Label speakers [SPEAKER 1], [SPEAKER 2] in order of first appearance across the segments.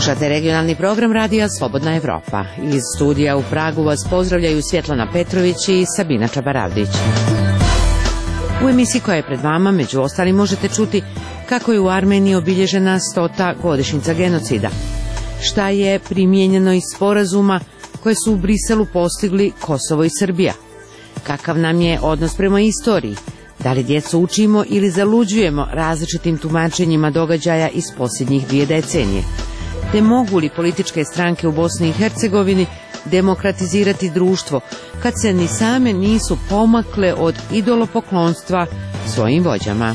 [SPEAKER 1] Slušate regionalni program Radija Slobodna Evropa. Iz studija u Pragu vas pozdravljaju Svjetlana Petrović i Sabina Čabaravdić. U emisiji koja je pred vama, među ostalim, možete čuti kako je u Armeniji obilježena 100. godišnjica genocida. Šta je primijenjeno iz sporazuma koje su u Briselu postigli Kosovo i Srbija? Kakav nam je odnos prema istoriji? Da li djecu učimo ili zaluđujemo različitim tumačenjima događaja iz posljednjih 2 decenije? Te mogu li političke stranke u Bosni i Hercegovini demokratizirati društvo kad se ni same nisu pomakle od idolopoklonstva svojim vođama?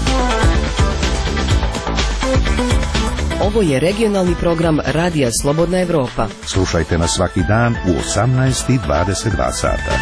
[SPEAKER 2] Ovo je regionalni program Radija Slobodna Evropa.
[SPEAKER 3] Slušajte nas svaki dan u 18:22 sata.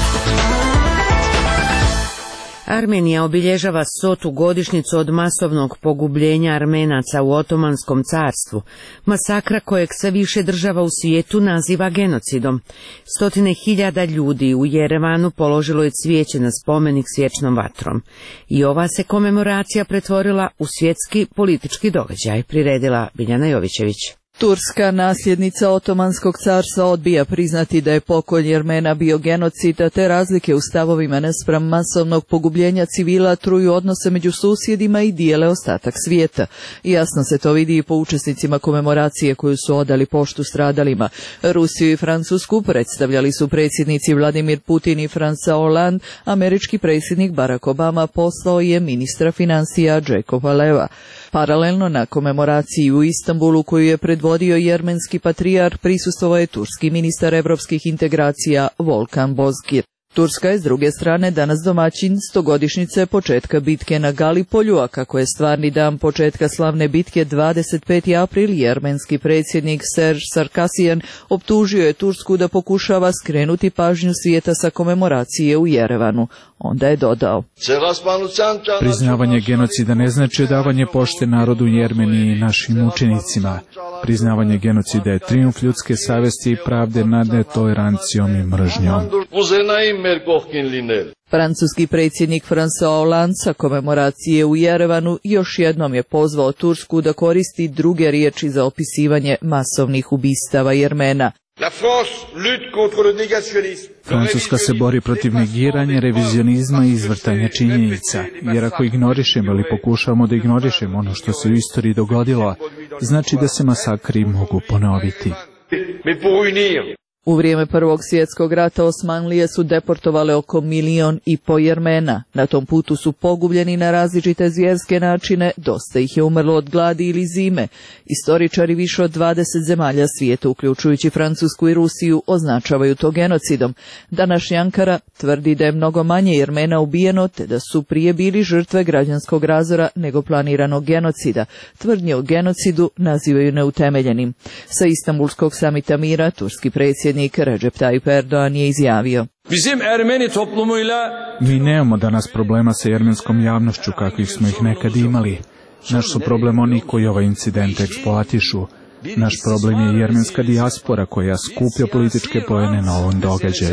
[SPEAKER 1] Armenija obilježava 100. godišnjicu od masovnog pogubljenja Armenaca u Otomanskom carstvu, masakra kojeg sve više država u svijetu naziva genocidom. 100.000 ljudi u Jerevanu položilo je cvijeće na spomenik s vječnom vatrom. I ova se komemoracija pretvorila u svjetski politički događaj, priredila Biljana Jovićević.
[SPEAKER 4] Turska nasljednica Otomanskog carstva odbija priznati da je pokolj Jermena bio genocid, a te razlike u stavovima naspram masovnog pogubljenja civila truju odnose među susjedima i dijele ostatak svijeta. I jasno se to vidi i po učesnicima komemoracije koju su odali poštu stradalima. Rusiju i Francusku predstavljali su predsjednici Vladimir Putin i François Hollande, američki predsjednik Barack Obama poslao je ministra financija Jacoba Leva. Paralelno na komemoraciji u Istanbulu koju je predvodio jermenski patrijarh prisustvovao je turski ministar evropskih integracija Volkan Bozkir. Turska je s druge strane danas domaćin 100-godišnjice početka bitke na Galipolju, a kako je stvarni dan početka slavne bitke 25. april, jermenski predsjednik Serge Sarkisian optužio je Tursku da pokušava skrenuti pažnju svijeta sa komemoracije u Jerevanu. Onda je dodao:
[SPEAKER 5] Priznavanje genocida ne znači odavanje pošte narodu Jermeniji i našim učenicima. Priznavanje genocida je trijumf ljudske savjesti i pravde nad netolerancijom i mržnjom.
[SPEAKER 4] Francuski predsjednik François Hollande sa komemoracije u Jerevanu još jednom je pozvao Tursku da koristi druge riječi za opisivanje masovnih ubistava Jermena.
[SPEAKER 5] Francuska se bori protiv negiranja, revizionizma i izvrtanja činjenica, jer ako ignorišemo ili pokušavamo da ignorišemo ono što se u istoriji dogodilo, znači da se masakri mogu ponoviti.
[SPEAKER 4] U vrijeme Prvog svjetskog rata Osmanlije su deportovale oko 1,5 milijuna Jermena. Na tom putu su pogubljeni na različite zvjerske načine, dosta ih je umrlo od gladi ili zime. Istoričari više od 20 zemalja svijeta, uključujući Francusku i Rusiju, označavaju to genocidom. Današnja Ankara tvrdi da je mnogo manje Jermena ubijeno, te da su prije bili žrtve građanskog razdora nego planiranog genocida. Tvrdnje o genocidu nazivaju neutemeljenim. Sa Istanbulskog samita mira turski predsjednik Recep Tayyip Erdoğan je izjavio:
[SPEAKER 5] Mi nemamo danas problema sa jermenskom javnošću kakvih smo ih nekad imali. Naš su problem oni koji ovaj incident eksploatišu. Naš problem je jermenska dijaspora koja skuplja političke poene na ovom događaju.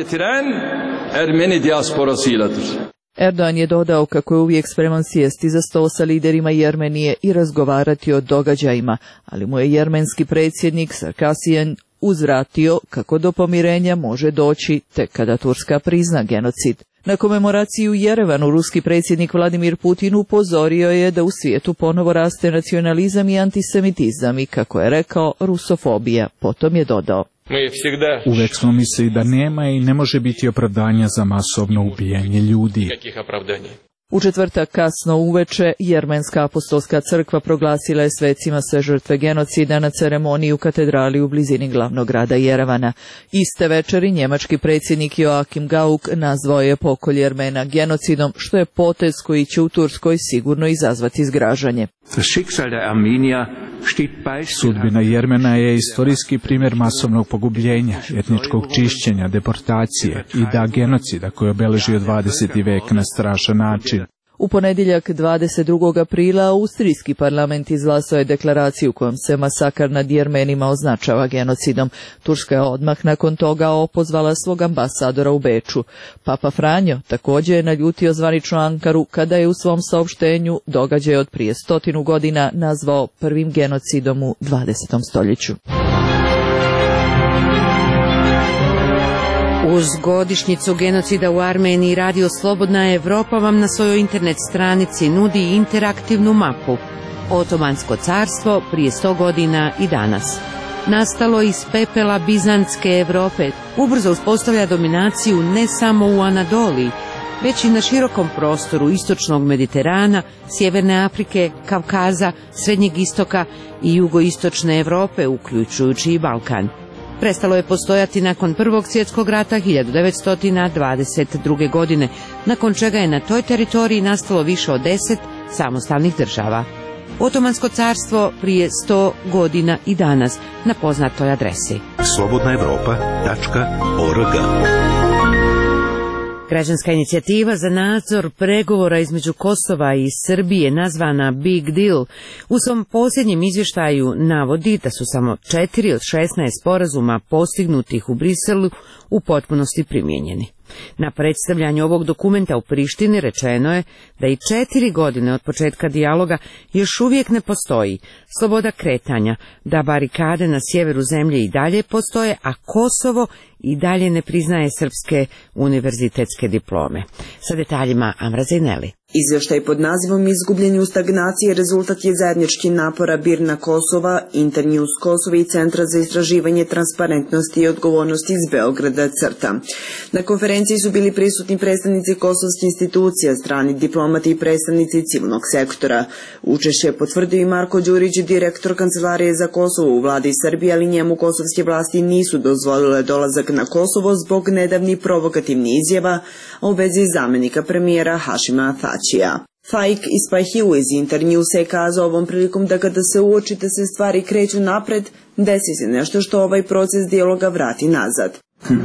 [SPEAKER 4] Erdoğan je dodao kako je uvijek spreman sjesti za stol sa liderima Jermenije i razgovarati o događajima, ali mu je jermenski predsjednik Sarkisian uzvratio kako do pomirenja može doći tek kada Turska prizna genocid. Na komemoraciji u Jerevanu ruski predsjednik Vladimir Putin upozorio je da u svijetu ponovo raste nacionalizam i antisemitizam i, kako je rekao, rusofobija. Potom je dodao:
[SPEAKER 5] Uvijek smo mislili da nema i ne može biti opravdanja za masovno ubijanje ljudi.
[SPEAKER 4] U četvrtak kasno uveče Jermenska apostolska crkva proglasila je svecima sve žrtve genocida na ceremoniji u katedrali u blizini glavnog grada Jerevana. Iste večeri njemački predsjednik Joachim Gauck nazvao je pokolj Jermena genocidom, što je potez koji će u Turskoj sigurno izazvati zgražanje.
[SPEAKER 5] Sudbina Jermena je istorijski primjer masovnog pogubljenja, etničkog čišćenja, deportacije i genocida koji je obeležio 20. vek na strašan način.
[SPEAKER 4] U ponedjeljak 22. aprila austrijski parlament izglasao je deklaraciju kojom se masakr nad Jermenima označava genocidom. Turska je odmah nakon toga opozvala svog ambasadora u Beču. Papa Franjo također je naljutio zvaničnu Ankaru kada je u svom saopštenju događaj od prije 100 godina nazvao prvim genocidom u 20. stoljeću.
[SPEAKER 1] Uz godišnjicu genocida u Armeniji Radio Slobodna Evropa vam na svojoj internet stranici nudi interaktivnu mapu Otomansko carstvo prije 100 godina i danas. Nastalo iz pepela Bizantske Evrope, ubrzo uspostavlja dominaciju ne samo u Anadoliji, već i na širokom prostoru istočnog Mediterana, Sjeverne Afrike, Kavkaza, Srednjeg istoka i jugoistočne Evrope, uključujući i Balkan. Prestalo je postojati nakon Prvog svjetskog rata 1922. godine, nakon čega je na toj teritoriji nastalo više od 10 samostalnih država. Otomansko carstvo prije 100 godina i danas na poznatoj adresi slobodnaevropa.org. Građanska inicijativa za nadzor pregovora između Kosova i Srbije, nazvana Big Deal, u svom posljednjem izvještaju navodi da su samo 4 od 16 sporazuma postignutih u Briselu u potpunosti primijenjeni. Na predstavljanju ovog dokumenta u Prištini rečeno je da i 4 godine od početka dijaloga još uvijek ne postoji sloboda kretanja, da barikade na sjeveru zemlje i dalje postoje, a Kosovo i dalje ne priznaje srpske univerzitetske diplome. Sa detaljima Amra Zejneli.
[SPEAKER 6] Izvještaj pod nazivom Izgubljeni u stagnaciji rezultat je zajednički napora BIRN-a Kosova, Internews Kosova i Centra za istraživanje transparentnosti i odgovornosti iz Beograda CRTA. Na konferenciji su bili prisutni predstavnici kosovskih institucija, strani diplomati i predstavnici civilnog sektora. Učešće je potvrdio i Marko Đurić, direktor Kancelarije za Kosovo u vladi Srbije, ali njemu kosovske vlasti nisu dozvolile dolazak na Kosovo zbog nedavnih provokativnih izjava u vezi zamenika premijera Hašima Tačija. Faik Ispahiu iz Internewsa je kazao ovom prilikom da kada se uoči da se stvari kreću napred, desi se nešto što ovaj proces dijaloga vrati nazad.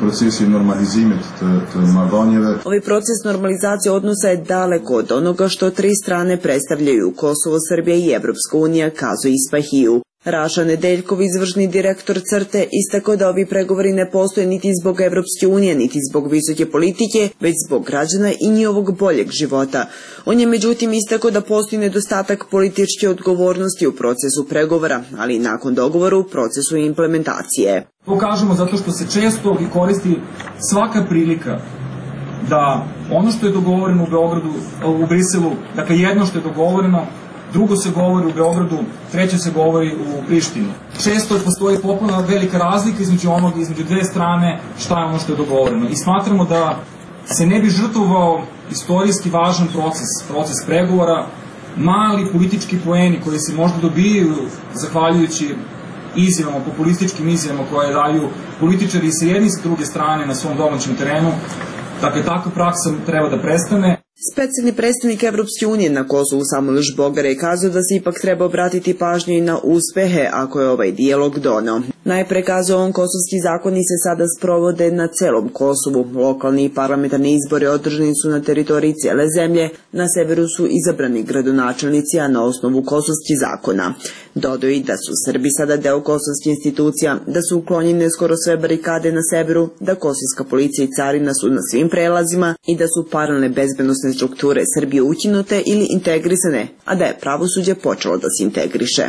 [SPEAKER 6] Ovaj proces normalizacije odnosa je daleko od onoga što tri strane predstavljaju, Kosovo, Srbija i Evropska unija, kazao Ispahiu. Raša Nedeljkov, izvršni direktor CRTE, istakao da ovi pregovori ne postoje niti zbog Evropske unije, niti zbog visoke politike, već zbog građana i njihovog boljeg života. On je međutim istakao da postoji nedostatak političke odgovornosti u procesu pregovora, ali i nakon dogovora u procesu implementacije.
[SPEAKER 7] To kažemo zato što se često i koristi svaka prilika da ono što je dogovoreno u Beogradu, u Briselu, dakle jedno što je dogovoreno, drugo se govori u Beogradu, treće se govori u Prištini. Često postoji potpuno velika razlika između dve strane šta je ono što je dogovoreno. I smatramo da se ne bi žrtvovao istorijski važan proces pregovora, mali politički poeni koji se možda dobijaju zahvaljujući izjavama, populističkim izjavama koje daju političari i sa jedne i sa druge strane na svom domaćem terenu. Dakle, takva praksa treba da prestane.
[SPEAKER 6] Specijalni predstavnik Evropske unije na Kosovu Samuel Žbogar je kazao da se ipak treba obratiti pažnju i na uspehe ako je ovaj dijalog doneo. Najpre kazao on, kosovski zakoni se sada sprovode na celom Kosovu. Lokalni i parlamentarni izbori održani su na teritoriji cijele zemlje, na severu su izabrani gradonačelnici, a na osnovu kosovskih zakona. Dodao i da su Srbi sada deo kosovskih institucija, da su uklonjene skoro sve barikade na severu, da kosovska policija i carina su na svim prelazima i da su paralelne bezbednosne strukture Srbije ukinute ili integrisane, a da je pravosuđe počelo da se integriše.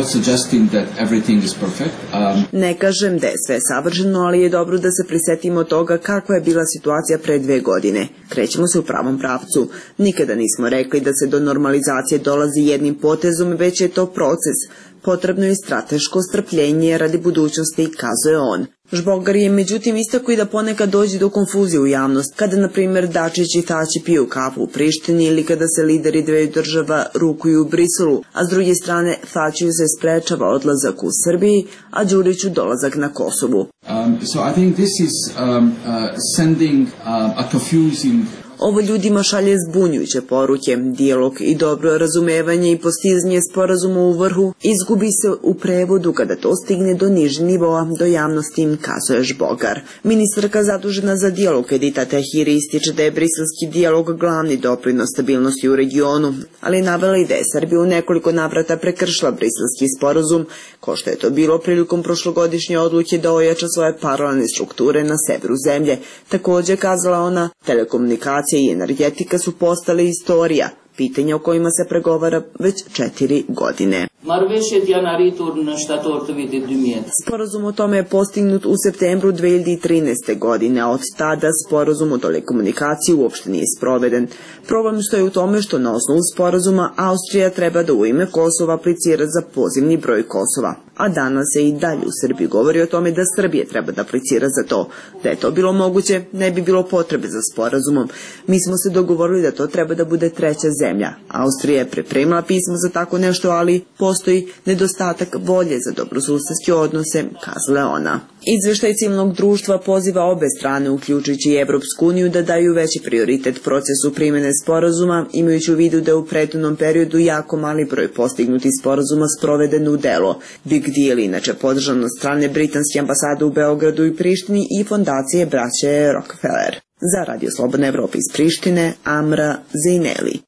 [SPEAKER 6] Ne kažem da je sve savršeno, ali je dobro da se prisetimo toga kakva je bila situacija pre 2 godine. Krećemo se u pravom pravcu. Nikada nismo rekli da se do normalizacije dolazi jednim potezom, već je to proces. Potrebno je strateško strpljenje radi budućnosti, kazuje on. Žbogar je međutim istakao i da ponekad dođe do konfuzije u javnost, kada na primjer Dačić i Tači piju kafu u Prištini ili kada se lideri dveju država rukuju u Briselu, a s druge strane Tačiju se sprečava odlazak u Srbiji, a Đuriću dolazak na Kosovu. Ovo ljudima šalje zbunjujuće poruke. Dijalog i dobro razumevanje i postizanje sporazuma u vrhu izgubi se u prevodu kada to stigne do nižeg nivoa, do javnosti, kazuje Žbogar. Ministarka zadužena za dijalog Edita Tahiri ističe da je briselski dijalog glavni doprinos stabilnosti u regionu, ali navela i da je Srbija u nekoliko navrata prekršila briselski sporazum, ko što je to bilo prilikom prošlogodišnje odluke da ojača svoje paralelne strukture na severu zemlje. Također, kazala ona, telekomunikacija i energetika su postale istorija, pitanja o kojima se pregovara već 4 godine. Sporazum o tome je postignut u septembru 2013. godine, a od tada sporazum o telekomunikaciji uopšte nije sproveden. Problem stoji u tome što na osnovu sporazuma Austrija treba da u ime Kosova aplicira za pozivni broj Kosova, a danas se i dalje u Srbiji govori o tome da Srbija treba da aplicira za to. Da je to bilo moguće, ne bi bilo potrebe za sporazumom. Mi smo se dogovorili da to treba da bude treća zemlja. Austrija je pripremila pismo za tako nešto, ali postoji nedostatak volje za dobrosusedske odnose, kazala je ona. Izveštaj civilnog društva poziva obe strane, uključujući i Evropsku uniju, da daju veći prioritet procesu primjene sporazuma, imajući u vidu da je u prethodnom periodu jako mali broj postignutih sporazuma sproveden u delo. Big Deal inače podržan od strane britanske ambasade u Beogradu i Prištini i fondacije braće Rockefeller. Za Radio Slobodna Evropa iz Prištine, Amra Zejneli.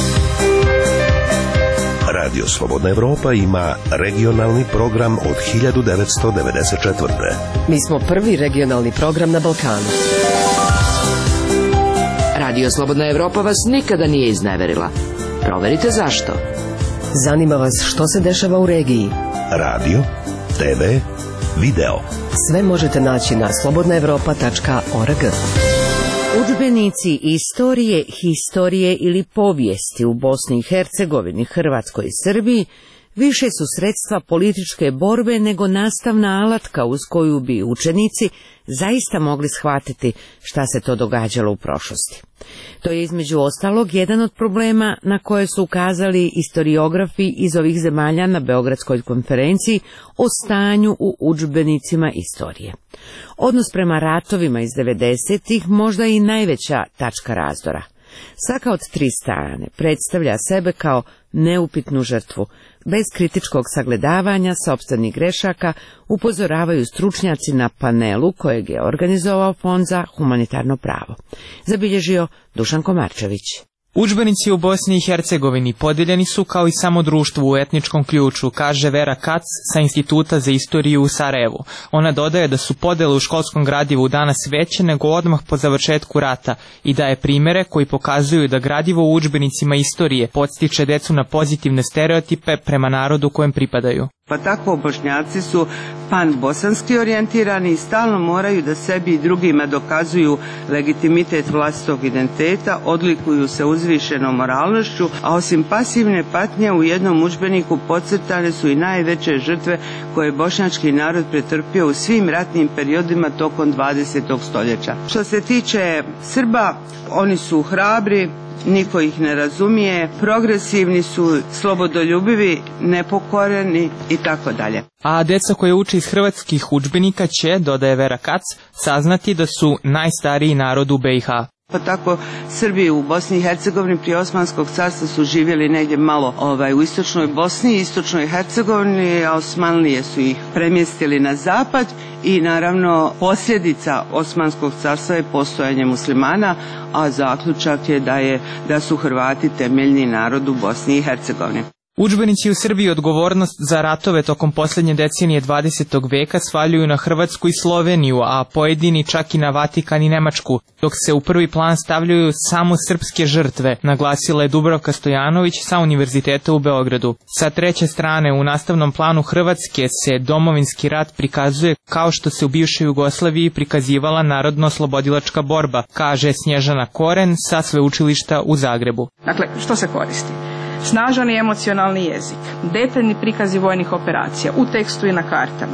[SPEAKER 3] Radio Slobodna Evropa ima regionalni program od 1994.
[SPEAKER 2] Mi smo prvi regionalni program na Balkanu.
[SPEAKER 1] Radio Slobodna Evropa vas nikada nije izneverila. Proverite zašto.
[SPEAKER 2] Zanima vas što se dešava u regiji.
[SPEAKER 3] Radio, TV, video.
[SPEAKER 2] Sve možete naći na slobodnaevropa.org.
[SPEAKER 1] Udžbenici istorije, historije ili povijesti u Bosni i Hercegovini, Hrvatskoj i Srbiji više su sredstva političke borbe nego nastavna alatka uz koju bi učenici zaista mogli shvatiti šta se to događalo u prošlosti. To je između ostalog jedan od problema na koje su ukazali historiografi iz ovih zemalja na Beogradskoj konferenciji o stanju u udžbenicima istorije. Odnos prema ratovima iz 90-ih možda i najveća tačka razdora. Svaka od tri strane predstavlja sebe kao neupitnu žrtvu. Bez kritičkog sagledavanja sopstvenih grešaka upozoravaju stručnjaci na panelu kojeg je organizovao Fond za humanitarno pravo. Zabilježio Dušan Komarčević.
[SPEAKER 8] Udžbenici u Bosni i Hercegovini podijeljeni su kao i samo društvo u etničkom ključu, kaže Vera Kac sa Instituta za istoriju u Sarajevu. Ona dodaje da su podjele u školskom gradivu danas veće nego odmah po završetku rata i daje primjere koji pokazuju da gradivo u udžbenicima istorije podstiče decu na pozitivne stereotipe prema narodu kojem pripadaju.
[SPEAKER 9] Pa tako Bošnjaci su pan-bosanski orijentirani i stalno moraju da sebi i drugima dokazuju legitimitet vlastitog identiteta, odlikuju se uzvišenom moralnošću, a osim pasivne patnje u jednom udžbeniku podcrtane su i najveće žrtve koje je bošnjački narod pretrpio u svim ratnim periodima tokom 20. stoljeća. Što se tiče Srba, oni su hrabri, niko ih ne razumije, progresivni su, slobodoljubivi, nepokoreni i tako dalje.
[SPEAKER 8] A deca koje uče iz hrvatskih udžbenika će, dodaje Vera Kac, saznati da su najstariji narod u BiH.
[SPEAKER 9] Pa tako Srbi u Bosni i Hercegovini prije Osmanskog carstva su živjeli negdje malo u istočnoj Bosni i istočnoj Hercegovini, a Osmanlije su ih premjestili na zapad i naravno posljedica Osmanskog carstva je postojanje muslimana, a zaključak je da su Hrvati temeljni narod u Bosni i Hercegovini.
[SPEAKER 8] Udžbenici u Srbiji odgovornost za ratove tokom posljednje decenije 20. veka svaljuju na Hrvatsku i Sloveniju, a pojedini čak i na Vatikan i Nemačku, dok se u prvi plan stavljaju samo srpske žrtve, naglasila je Dubravka Stojanović sa Univerziteta u Beogradu. Sa treće strane, u nastavnom planu Hrvatske se domovinski rat prikazuje kao što se u bivšoj Jugoslaviji prikazivala narodno-oslobodilačka borba, kaže Snježana Koren sa sveučilišta u Zagrebu.
[SPEAKER 10] Dakle, što se koristi? Snažan i emocionalni jezik, detaljni prikazi vojnih operacija u tekstu i na kartama,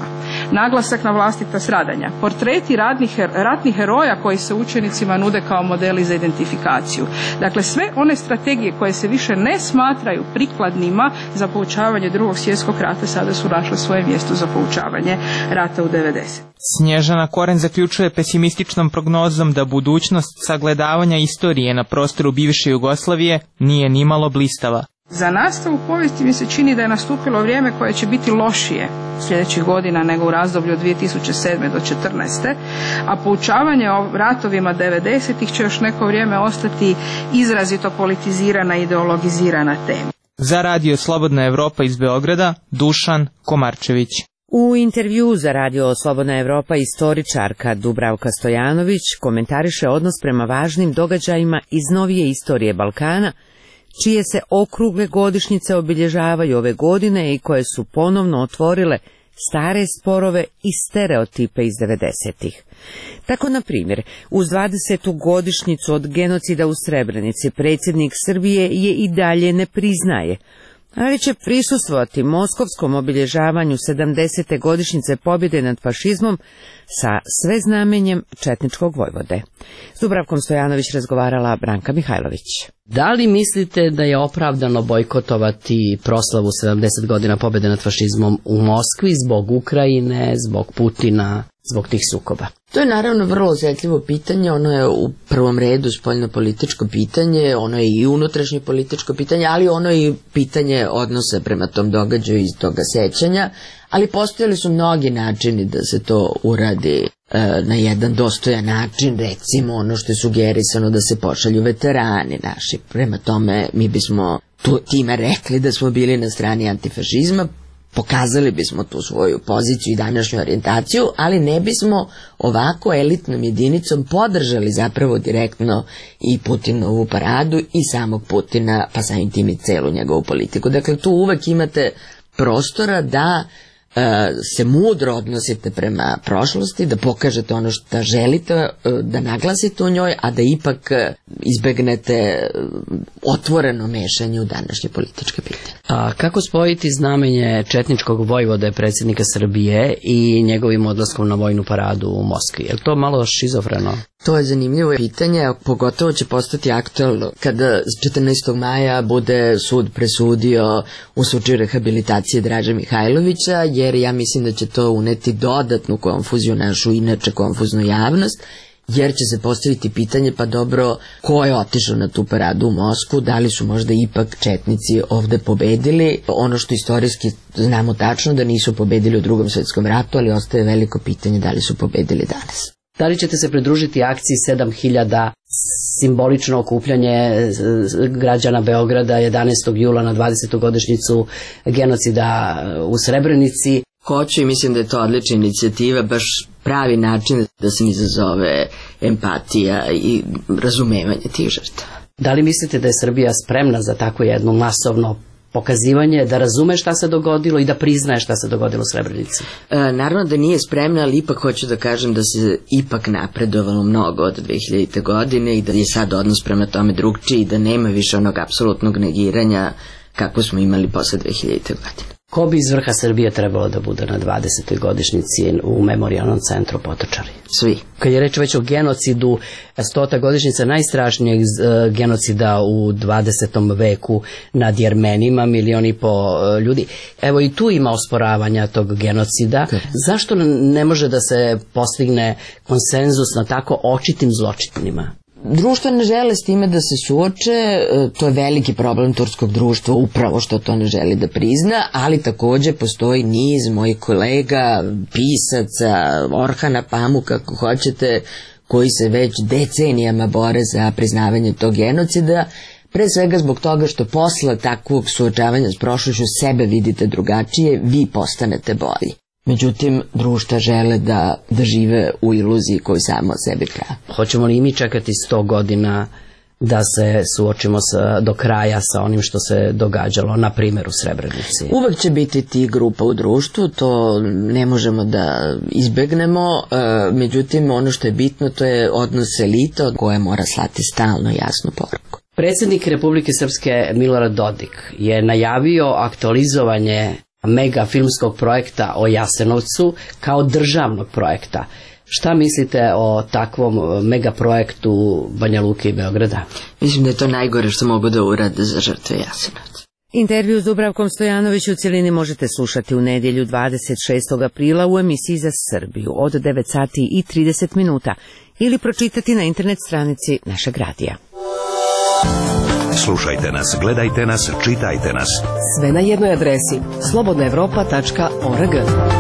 [SPEAKER 10] naglasak na vlastita stradanja, portreti ratnih heroja koji se učenicima nude kao modeli za identifikaciju. Dakle, sve one strategije koje se više ne smatraju prikladnima za poučavanje Drugog svjetskog rata sada su našle svoje mjesto za poučavanje rata u 90.
[SPEAKER 8] Snježana Koren zaključuje pesimističnom prognozom da budućnost sagledavanja istorije na prostoru bivše Jugoslavije nije nimalo blistava.
[SPEAKER 10] Za nastavu povijesti mi se čini da je nastupilo vrijeme koje će biti lošije sljedećih godina nego u razdoblju od 2007. do 2014. A poučavanje o ratovima 90-ih će još neko vrijeme ostati izrazito politizirana i ideologizirana tema.
[SPEAKER 8] Za radio Slobodna Evropa iz Beograda, Dušan Komarčević.
[SPEAKER 1] U intervju za radio Slobodna Evropa istoričarka Dubravka Stojanović komentariše odnos prema važnim događajima iz novije istorije Balkana, čije se okrugle godišnjice obilježavaju ove godine i koje su ponovno otvorile stare sporove i stereotipe iz 90-ih. Tako, na primjer, uz 20. godišnjicu od genocida u Srebrenici predsjednik Srbije je i dalje ne priznaje, ali će prisustvovati moskovskom obilježavanju 70. godišnjice pobjede nad fašizmom sa sveznamenjem četničkog vojvode. S Dubravkom Stojanović razgovarala Branka Mihajlović.
[SPEAKER 11] Da li mislite da je opravdano bojkotovati proslavu 70 godina pobjede nad fašizmom u Moskvi zbog Ukrajine, zbog Putina, zbog tih sukoba?
[SPEAKER 12] To je naravno vrlo osjetljivo pitanje, ono je u prvom redu spoljnopolitičko pitanje, ono je i unutrašnje političko pitanje, ali ono je i pitanje odnosa prema tom događaju iz toga sećanja, ali postojali su mnogi načini da se to uradi na jedan dostojan način, recimo ono što je sugerisano da se pošalju veterani naši. Prema tome mi bismo time rekli da smo bili na strani antifašizma, pokazali bismo tu svoju poziciju i današnju orijentaciju, ali ne bismo ovako elitnom jedinicom podržali zapravo direktno i Putinovu paradu i samog Putina, pa samim tim i celu njegovu politiku. Dakle, tu uvek imate prostora da se mudro odnosite prema prošlosti, da pokažete ono što želite da naglasite u njoj, a da ipak izbegnete otvoreno mešanje u današnje političke pitanje.
[SPEAKER 11] A kako spojiti znamenje četničkog vojvode predsjednika Srbije i njegovim odlaskom na vojnu paradu u Moskvi? Je li to malo šizofreno?
[SPEAKER 12] To je zanimljivo pitanje, a pogotovo će postati aktualno kada 14. maja bude sud presudio u slučaju rehabilitacije Draže Mihajlovića, jer ja mislim da će to uneti dodatnu konfuziju našu inače konfuznu javnost, jer će se postaviti pitanje, pa dobro, ko je otišao na tu paradu u Moskvu, da li su možda ipak četnici ovde pobedili, ono što istorijski znamo tačno da nisu pobedili u Drugom svjetskom ratu, ali ostaje veliko pitanje da li su pobedili danas.
[SPEAKER 11] Da li ćete se pridružiti akciji 7000 simbolično okupljanje građana Beograda 11. jula na 20. godišnjicu genocida u Srebrenici?
[SPEAKER 12] Hoću i mislim da je to odlična inicijativa, baš pravi način da se izazove empatija i razumevanje tih žrtava.
[SPEAKER 11] Da li mislite da je Srbija spremna za tako jedno masovno pokazivanje, da razume šta se dogodilo i da priznaje šta se dogodilo u Srebrenici?
[SPEAKER 12] Naravno da nije spremna, ali ipak hoću da kažem da se ipak napredovalo mnogo od 2000. godine i da je sad odnos prema tome drugčiji i da nema više onog apsolutnog negiranja kako smo imali posle 2000. godine.
[SPEAKER 11] Ko bi iz vrha Srbije trebalo da bude na 20. godišnjici u Memorijalnom centru Potočari?
[SPEAKER 12] Svi.
[SPEAKER 11] Kad je reč već o genocidu, 100. godišnjica najstrašnijeg genocida u 20. veku nad Jermenima, 1,5 miliona ljudi. Evo i tu ima osporavanja tog genocida. Zašto ne može da se postigne konsenzus na tako očitim zločinima?
[SPEAKER 12] Društvo ne žele s time da se suoče, to je veliki problem turskog društva, upravo što to ne želi da prizna, ali također postoji niz mojih kolega, pisaca, Orhana Pamuka, kako hoćete, koji se već decenijama bore za priznavanje tog genocida, pre svega zbog toga što posle takvog suočavanja s prošlošću sebe vidite drugačije, vi postanete bolji. Međutim, društva žele da žive u iluziji koju samo sebi prave.
[SPEAKER 11] Hoćemo li mi čekati 100 godina da se suočimo do kraja sa onim što se događalo, na primjer u Srebrenici?
[SPEAKER 12] Uvek će biti ti grupa u društvu, to ne možemo da izbegnemo, međutim ono što je bitno to je odnos elita koja mora slati stalno jasnu poruku.
[SPEAKER 11] Predsjednik Republike Srpske Milorad Dodik je najavio aktualizovanje mega filmskog projekta o Jasenovcu kao državnog projekta. Šta mislite o takvom mega projektu Banja Luke i Beograda?
[SPEAKER 12] Mislim da je to najgore što mogu da urade za žrtve Jasenovca.
[SPEAKER 1] Intervju s Dubravkom Stojanović u cjelini možete slušati u nedjelju 26. aprila u emisiji za Srbiju od 9 sati i 30 minuta ili pročitati na internet stranici našeg radija.
[SPEAKER 3] Slušajte nas, gledajte nas, čitajte nas.
[SPEAKER 2] Sve na jednoj adresi slobodnaevropa.org.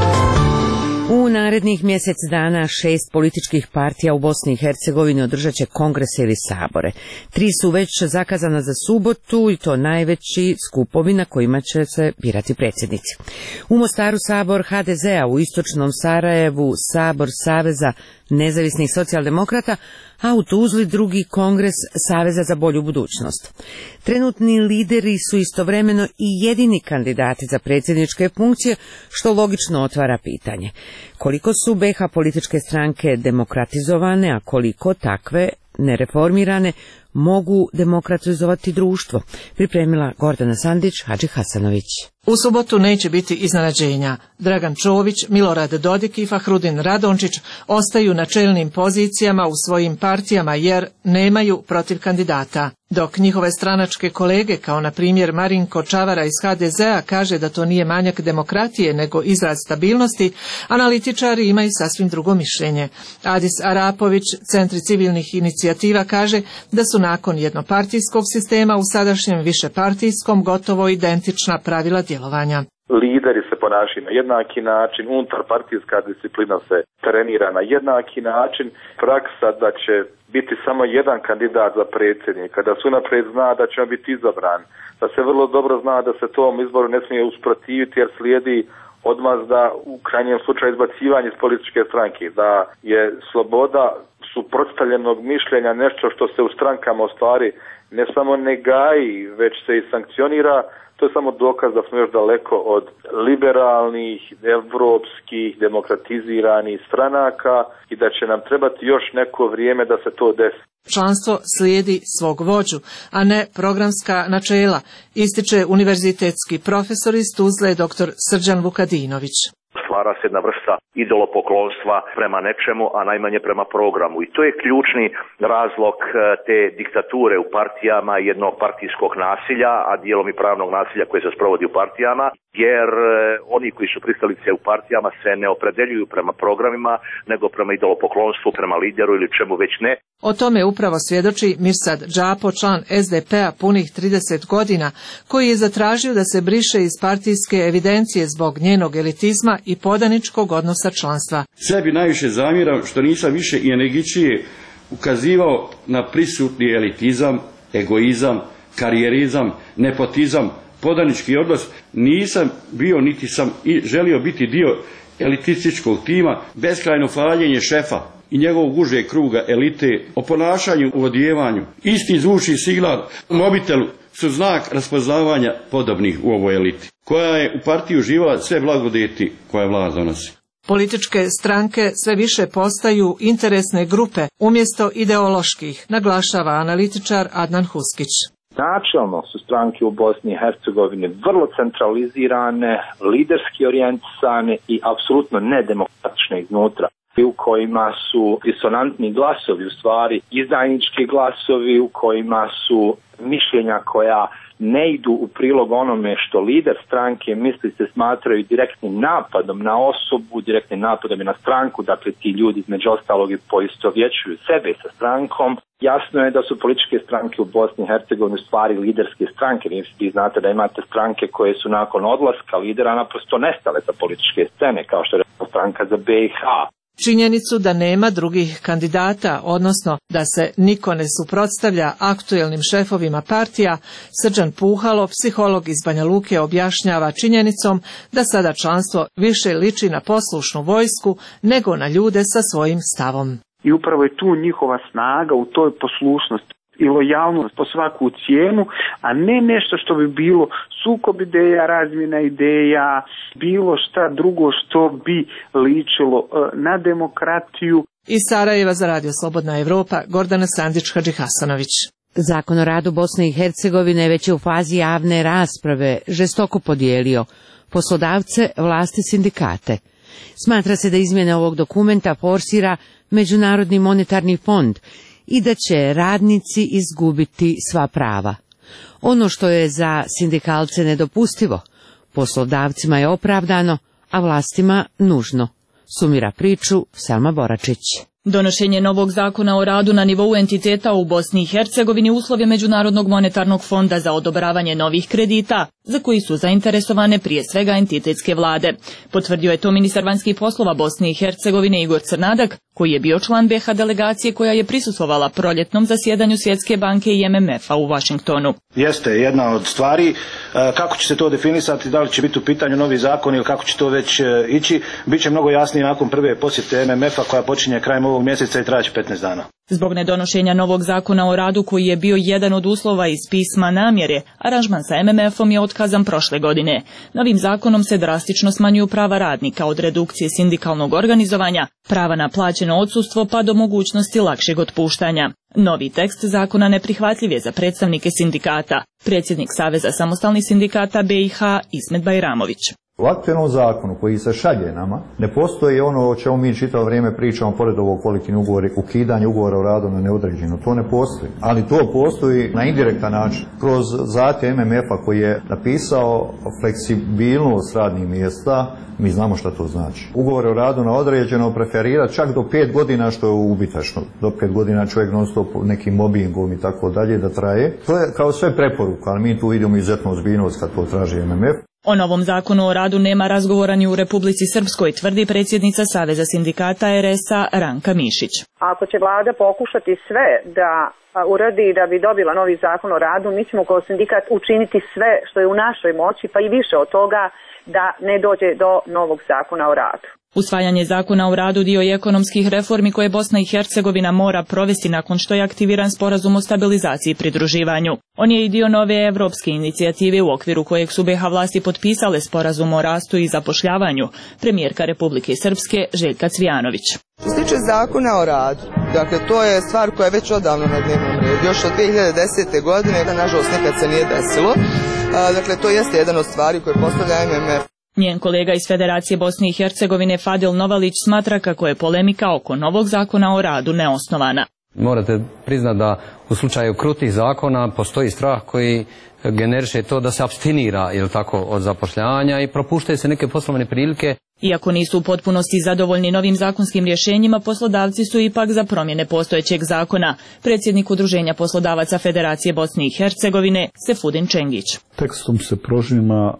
[SPEAKER 1] U narednih mjesec dana 6 političkih partija u Bosni i Hercegovini održat će kongrese ili sabore. 3 su već zakazana za subotu i to najveći skupovi na kojima će se birati predsjednici. U Mostaru sabor HDZ-a, u istočnom Sarajevu sabor Saveza nezavisnih socijaldemokrata, a u Tuzli drugi kongres Saveza za bolju budućnost. Trenutni lideri su istovremeno i jedini kandidati za predsjedničke funkcije, što logično otvara pitanje. Koliko su BiH političke stranke demokratizovane, a koliko takve nereformirane mogu demokratizovati društvo? Pripremila Gordana Sandić, Hadži Hasanović.
[SPEAKER 13] U subotu neće biti iznenađenja. Dragan Čović, Milorad Dodik i Fahrudin Radončić ostaju na čelnim pozicijama u svojim partijama jer nemaju protiv kandidata. Dok njihove stranačke kolege, kao na primjer Marinko Čavara iz HDZ-a, kaže da to nije manjak demokratije nego izraz stabilnosti, analitičari imaju sasvim drugo mišljenje. Adis Arapović, Centri civilnih inicijativa, kaže da su nakon jednopartijskog sistema u sadašnjem višepartijskom gotovo identična pravila djelovanja.
[SPEAKER 14] Lideri se ponašaju na jednaki način, unutarpartijska disciplina se trenira na jednaki način, praksa da će biti samo jedan kandidat za predsjednika, da se unaprijed zna da će on biti izabran, da se vrlo dobro zna da se tom izboru ne smije usprotiviti jer slijedi odmazda u krajnjem slučaju izbacivanje iz političke stranke, da je sloboda suprotstavljenog mišljenja nešto što se u strankama u stvari ne samo ne gaji, već se i sankcionira. To je samo dokaz da smo još daleko od liberalnih, evropskih, demokratiziranih stranaka i da će nam trebati još neko vrijeme da se to desi.
[SPEAKER 13] Članstvo slijedi svog vođu, a ne programska načela, ističe univerzitetski profesor iz Tuzle dr. Srđan Vukadinović.
[SPEAKER 15] Stvara se jedna vrsta idolopoklonstva prema nečemu, a najmanje prema programu. I to je ključni razlog te diktature u partijama, jednopartijskog nasilja, a dijelom i pravnog nasilja koje se sprovodi u partijama, jer oni koji su pristalice u partijama se ne opredeljuju prema programima, nego prema idolopoklonstvu, prema lideru ili čemu već ne.
[SPEAKER 13] O tome upravo svjedoči Mirsad Džapo, član SDP-a punih 30 godina, koji je zatražio da se briše iz partijske evidencije zbog njenog elitizma i podaničkog odnosa članstva.
[SPEAKER 16] Sebi najviše zamjeram što nisam više i energičnije ukazivao na prisutni elitizam, egoizam, karijerizam, nepotizam, podanički odnos. Nisam bio niti sam i želio biti dio elitističkog tima, beskrajno hvaljenje šefa i njegovog užeg kruga elite o ponašanju u odjevanju. Isti zvučni signal u mobitelu su znak raspoznavanja podobnih u ovoj eliti, koja je u partiji uživala sve blagodeti koje vlast donosi.
[SPEAKER 13] Političke stranke sve više postaju interesne grupe umjesto ideoloških, naglašava analitičar Adnan Huskić.
[SPEAKER 17] Načelno su stranke u Bosni i Hercegovini vrlo centralizirane, liderski orijentisane i apsolutno nedemokratične iznutra, u kojima su disonantni glasovi, u stvari izdajnički glasovi, u kojima su mišljenja koja ne idu u prilog onome što lider stranke misli se smatraju direktnim napadom na osobu, direktnim napadom i na stranku, dakle ti ljudi između ostalog i poistovjećuju sebe sa strankom. Jasno je da su političke stranke u Bosni i Hercegovini u stvari liderske stranke. Vi znate da imate stranke koje su nakon odlaska lidera naprosto nestale sa političke scene, kao što je stranka za BiH.
[SPEAKER 13] Činjenicu da nema drugih kandidata, odnosno da se niko ne suprotstavlja aktuelnim šefovima partija, Srđan Puhalo, psiholog iz Banja Luke, objašnjava činjenicom da sada članstvo više liči na poslušnu vojsku nego na ljude sa svojim stavom.
[SPEAKER 18] I upravo je tu njihova snaga u toj poslušnosti i lojalnost po svaku cijenu, a ne nešto što bi bilo sukob ideja, razmjena ideja, bilo šta drugo što bi ličilo na demokratiju.
[SPEAKER 13] Iz Sarajeva za Radio Slobodna Evropa, Gordana Sandić, Hadži Hasanović.
[SPEAKER 1] Zakon o radu Bosne i Hercegovine već je u fazi javne rasprave žestoko podijelio poslodavce, vlasti, sindikate. Smatra se da izmjene ovog dokumenta forsira Međunarodni monetarni fond i da će radnici izgubiti sva prava. Ono što je za sindikalce nedopustivo, poslodavcima je opravdano, a vlastima nužno. Sumira priču Selma Boračić.
[SPEAKER 19] Donošenje novog zakona o radu na nivou entiteta u Bosni i Hercegovini uslov je Međunarodnog monetarnog fonda za odobravanje novih kredita, za koji su zainteresovane prije svega entitetske vlade. Potvrdio je to ministar vanjskih poslova Bosne i Hercegovine Igor Crnadak, koji je bio član BiH delegacije koja je prisustvovala proljetnom zasjedanju Svjetske banke i MMF-a u Vašingtonu.
[SPEAKER 20] Jeste jedna od stvari. Kako će se to definisati, da li će biti u pitanju novi zakon ili kako će to već ići, bit će mnogo jasnije nakon prve posjete MMF-a koja počinje krajem ovog mjeseca i trajaće 15 dana.
[SPEAKER 19] Zbog nedonošenja novog zakona o radu koji je bio jedan od uslova iz pisma namjere, aranžman sa MMF-om je otkazan prošle godine. Novim zakonom se drastično smanjuju prava radnika od redukcije sindikalnog organizovanja, prava na plaćeno odsustvo pa do mogućnosti lakšeg otpuštanja. Novi tekst zakona neprihvatljiv je za predstavnike sindikata. Predsjednik Saveza samostalnih sindikata BiH Ismet Bajramović.
[SPEAKER 21] U aktualnom zakonu koji se šalje nama ne postoji ono o čemu mi čitavo vrijeme pričamo pored ovog kolektivnog ugovora, ukidanje ugovora o radu na neodređeno. To ne postoji. Ali to postoji na indirektan način kroz zahtjev MMF-a koji je napisao fleksibilnost radnih mjesta. Mi znamo šta to znači. Ugovor o radu na određeno preferira čak do 5 godina, što je ubitačno. Do 5 godina čovjek non stop nekim mobbingom i tako dalje da traje. To je kao sve preporuka, ali mi tu idemo izuzetno ozbiljnost kad to traži MMF.
[SPEAKER 19] O novom zakonu o radu nema razgovora ni u Republici Srpskoj, tvrdi predsjednica Saveza sindikata RS-a Ranka Mišić.
[SPEAKER 22] Ako će vlada pokušati sve da uradi da bi dobila novi zakon o radu, mi ćemo kao sindikat učiniti sve što je u našoj moći, pa i više od toga, da ne dođe do novog zakona o radu.
[SPEAKER 19] Usvajanje zakona o radu dio je ekonomskih reformi koje Bosna i Hercegovina mora provesti nakon što je aktiviran sporazum o stabilizaciji i pridruživanju. On je i dio nove evropske inicijative u okviru kojeg su BiH vlasti potpisale sporazum o rastu i zapošljavanju, premijerka Republike Srpske Željka Cvijanović.
[SPEAKER 23] Što se tiče zakona o radu, dakle to je stvar koja je već odavno na dnevnom redu, još od 2010. godine, nažalost nikad se nije desilo. Dakle to jeste jedan od stvari koje postavlja MMF.
[SPEAKER 19] Njen kolega iz Federacije Bosne i Hercegovine Fadil Novalić smatra kako je polemika oko novog zakona o radu neosnovana.
[SPEAKER 24] Morate priznati da u slučaju krutih zakona postoji strah koji generiše to da se apstinira od zapošljavanja i propuštaju se neke poslovne prilike.
[SPEAKER 19] Iako nisu u potpunosti zadovoljni novim zakonskim rješenjima, poslodavci su ipak za promjene postojećeg zakona. Predsjednik Udruženja poslodavaca Federacije Bosne i Hercegovine Sefudin Čengić.
[SPEAKER 25] Tekstom se prožima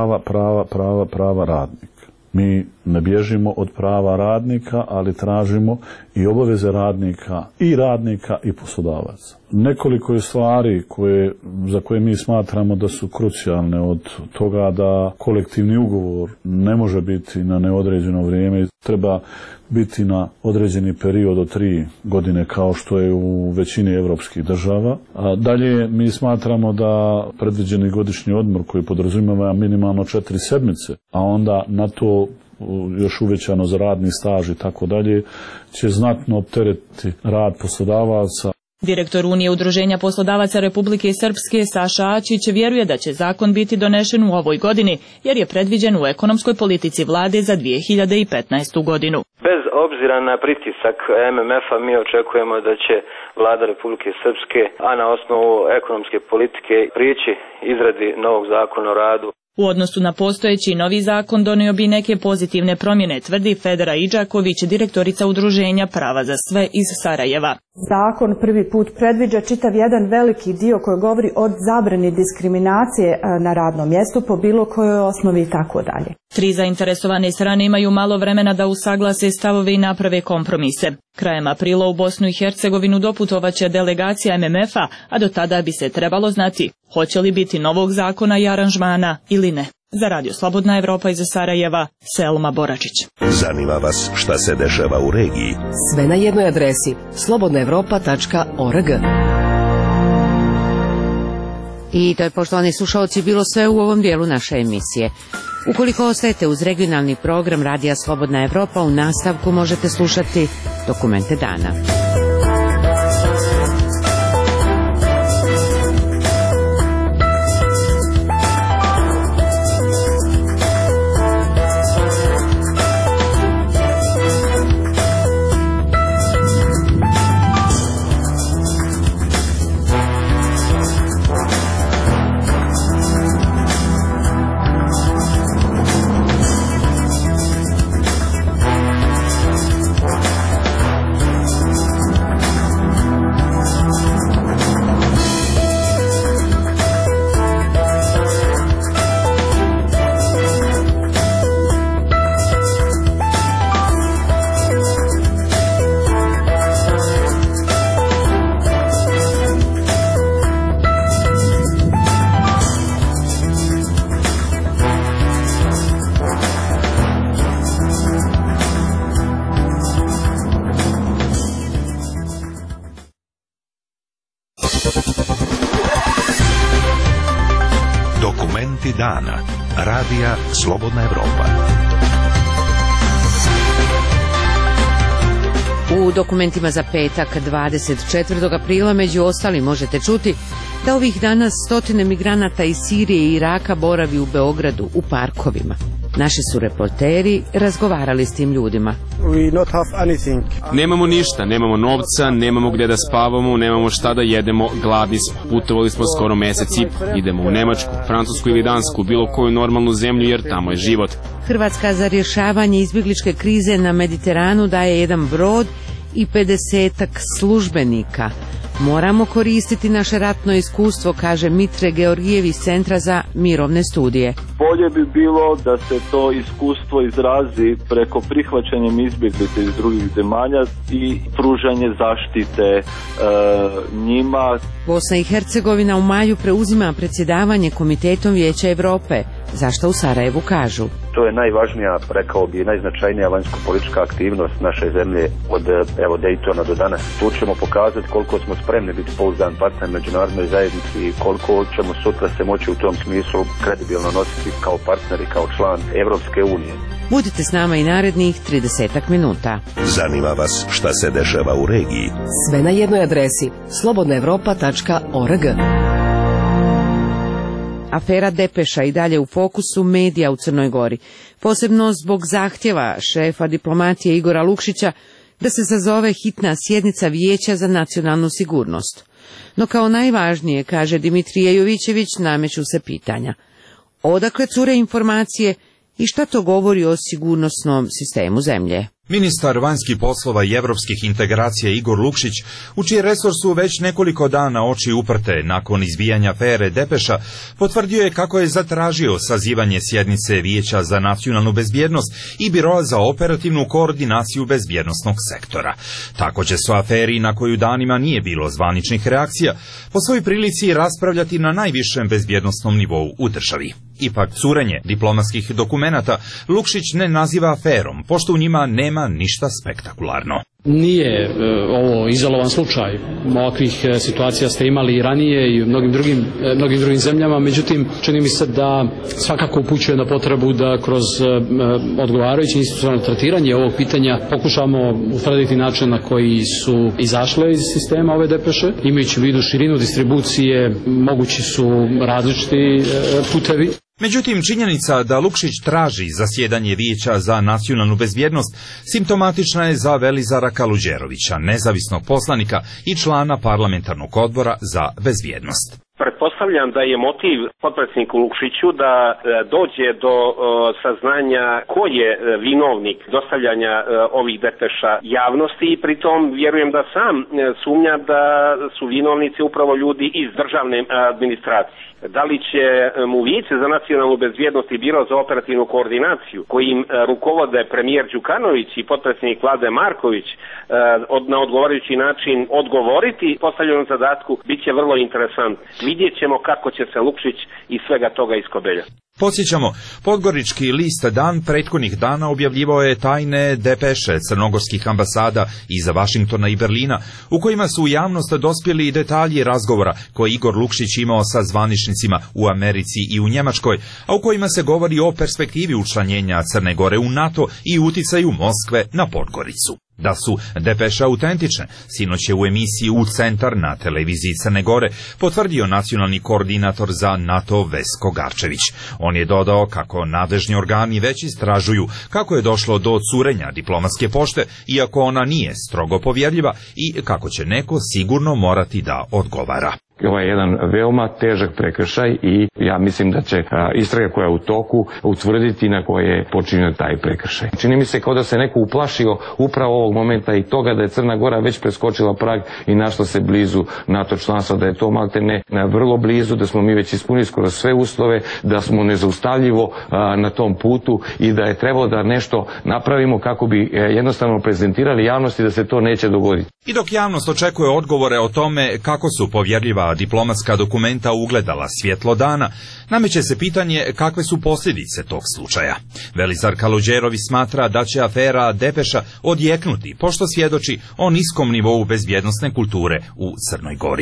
[SPEAKER 25] prava radnika. Mi ne bježimo od prava radnika, ali tražimo i obaveze radnika i poslodavaca. Nekoliko je stvari za koje mi smatramo da su krucijalne, od toga da kolektivni ugovor ne može biti na neodređeno vrijeme, treba biti na određeni period od 3 godine kao što je u većini europskih država. A dalje mi smatramo da predviđeni godišnji odmor koji podrazumijeva minimalno 4 sedmice, a onda na to još uvećano za radni staž i tako dalje, će znatno opteretiti rad poslodavaca.
[SPEAKER 19] Direktor Unije Udruženja poslodavaca Republike Srpske Saša Ačić vjeruje da će zakon biti donešen u ovoj godini, jer je predviđen u ekonomskoj politici vlade za 2015. godinu.
[SPEAKER 26] Bez obzira na pritisak MMF-a mi očekujemo da će vlada Republike Srpske, a na osnovu ekonomske politike, prijeći izradi novog zakona o radu.
[SPEAKER 19] U odnosu na postojeći novi zakon donio bi neke pozitivne promjene, tvrdi Federa Idžaković, direktorica Udruženja Prava za sve iz Sarajeva.
[SPEAKER 27] Zakon prvi put predviđa čitav jedan veliki dio koji govori o zabrani diskriminacije na radnom mjestu po bilo kojoj osnovi i tako dalje.
[SPEAKER 19] 3 zainteresovane strane imaju malo vremena da usaglase stavove i naprave kompromise. Krajem aprila u Bosnu i Hercegovinu doputovaće delegacija MMF-a, a do tada bi se trebalo znati hoće li biti novog zakona i aranžmana ili ne. Za Radio Slobodna Evropa iz Sarajeva, Selma Boračić.
[SPEAKER 3] Zanima vas šta se dešava u regiji?
[SPEAKER 2] Sve na jednoj adresi slobodnaevropa.org.
[SPEAKER 1] I to je, poštovani slušalci, bilo sve u ovom dijelu naše emisije. Ukoliko ostajete uz regionalni program Radija Slobodna Evropa, u nastavku možete slušati Dokumente dana.
[SPEAKER 3] Talenti dana. Radija Slobodna Evropa.
[SPEAKER 1] U dokumentima za petak 24. aprila među ostalim možete čuti da ovih dana stotine migranata iz Sirije i Iraka boravi u Beogradu u parkovima. Naši su reporteri razgovarali s tim ljudima.
[SPEAKER 4] Nemamo ništa, nemamo novca, nemamo gdje da spavamo, nemamo šta da jedemo, gladni smo. Putovali smo skoro mesec i idemo u Nemačku, Francusku ili Dansku, bilo koju normalnu zemlju jer tamo je život.
[SPEAKER 1] Hrvatska za rješavanje izbjegličke krize na Mediteranu daje jedan brod i 50-ak službenika. Moramo koristiti naše ratno iskustvo, kaže Mitre Georgijev iz Centra za mirovne studije.
[SPEAKER 5] Bolje bi bilo da se to iskustvo izrazi preko prihvaćanjem izbjeglica iz drugih zemalja i pružanje zaštite njima.
[SPEAKER 1] Bosna i Hercegovina u maju preuzima predsjedavanje Komitetom Vijeća Europe. Zašto u Sarajevu kažu?
[SPEAKER 15] To je najvažnija, rekao bi, najznačajnija vanjsko-politička aktivnost naše zemlje od Daytona do danas. Tu ćemo pokazati koliko smo spremni biti pouzdan partner međunarodnoj zajednici i koliko ćemo sutra se moći u tom smislu kredibilno nositi kao partner i kao član Evropske unije.
[SPEAKER 1] Budite s nama i narednih 30 minuta.
[SPEAKER 3] Zanima vas šta se dešava u regiji?
[SPEAKER 2] Sve na jednoj adresi slobodnaevropa.org.
[SPEAKER 1] Afera Depeša i dalje u fokusu medija u Crnoj Gori, posebno zbog zahtjeva šefa diplomatije Igora Lukšića da se sazove hitna sjednica Vijeća za nacionalnu sigurnost. No kao najvažnije, kaže Dimitrije Jovićević, nameću se pitanja. Odakle cure informacije i šta to govori o sigurnosnom sistemu zemlje?
[SPEAKER 6] Ministar vanjskih poslova i evropskih integracija Igor Lukšić, u čiji resor su već nekoliko dana oči uprte nakon izbijanja afere Depeša, potvrdio je kako je zatražio sazivanje sjednice Vijeća za nacionalnu bezbjednost i Biroa za operativnu koordinaciju bezbjednosnog sektora. Tako će se o aferi na koju danima nije bilo zvaničnih reakcija, po svoj prilici raspravljati na najvišem bezbjednosnom nivou u državi. Ipak curenje diplomatskih dokumenata Lukšić ne naziva aferom, pošto u njima nema ništa spektakularno.
[SPEAKER 7] Nije ovo izolovan slučaj. Ovakvih situacija ste imali i ranije i u mnogim drugim zemljama, međutim čini mi se da svakako upućuje na potrebu da kroz odgovarajuće institucionalno tretiranje ovog pitanja pokušamo utvrditi način na koji su izašle iz sistema ove depeše, imajući u vidu širinu distribucije, mogući su različiti putevi.
[SPEAKER 6] Međutim, činjenica da Lukšić traži zasjedanje Vijeća za nacionalnu bezbjednost simptomatična je za Velizara Kaluđerovića, nezavisnog poslanika i člana parlamentarnog odbora za bezbjednost.
[SPEAKER 8] Pretpostavljam da je motiv potpredsjedniku Lukšiću da dođe do saznanja ko je vinovnik dostavljanja ovih depeša javnosti i pritom vjerujem da sam sumnja da su vinovnici upravo ljudi iz državne administracije. Da li će mu Vijeće za nacionalnu bezbjednost i Biro za operativnu koordinaciju kojim rukovode premijer Đukanović i potpredsjednik Vlade Marković na odgovarajući način odgovoriti postavljenom zadatku, bit će vrlo interesant. Vidjet ćemo kako će se Lukšić iz svega toga iskobeljati.
[SPEAKER 6] Podsjećamo, podgorički list Dan prethodnih dana objavljivao je tajne depeše crnogorskih ambasada iz Vašingtona i Berlina, u kojima su u javnost dospjeli detalji razgovora koje Igor Lukšić imao sa zvaničnicima u Americi i u Njemačkoj, a u kojima se govori o perspektivi učlanjenja Crne Gore u NATO i uticaju Moskve na Podgoricu. Da su depeše autentične, sinoć je u emisiji U centar na televiziji Crne Gore potvrdio nacionalni koordinator za NATO Vesko Garčević. On je dodao kako nadležni organi već istražuju kako je došlo do curenja diplomatske pošte, iako ona nije strogo povjerljiva, i kako će neko sigurno morati da odgovara.
[SPEAKER 9] Ovo je jedan veoma težak prekršaj i ja mislim da će istraga koja je u toku utvrditi na koje je počinjen taj prekršaj. Čini mi se kao da se neko uplašio upravo ovog momenta i toga da je Crna Gora već preskočila prag i našla se blizu NATO članstva, da je to maltene vrlo blizu, da smo mi već ispunili skoro sve uslove, da smo nezaustavljivo na tom putu i da je trebalo da nešto napravimo kako bi jednostavno prezentirali javnosti da se to neće dogoditi.
[SPEAKER 6] I dok javnost očekuje odgovore o tome kako su povjerljiva diplomatska dokumenta ugledala svjetlo dana, nameće se pitanje kakve su posljedice tog slučaja. Velizar Kaluđerović smatra da će afera Depeša odjeknuti, pošto svjedoči o niskom nivou bezbjednosne kulture u Crnoj Gori.
[SPEAKER 8] U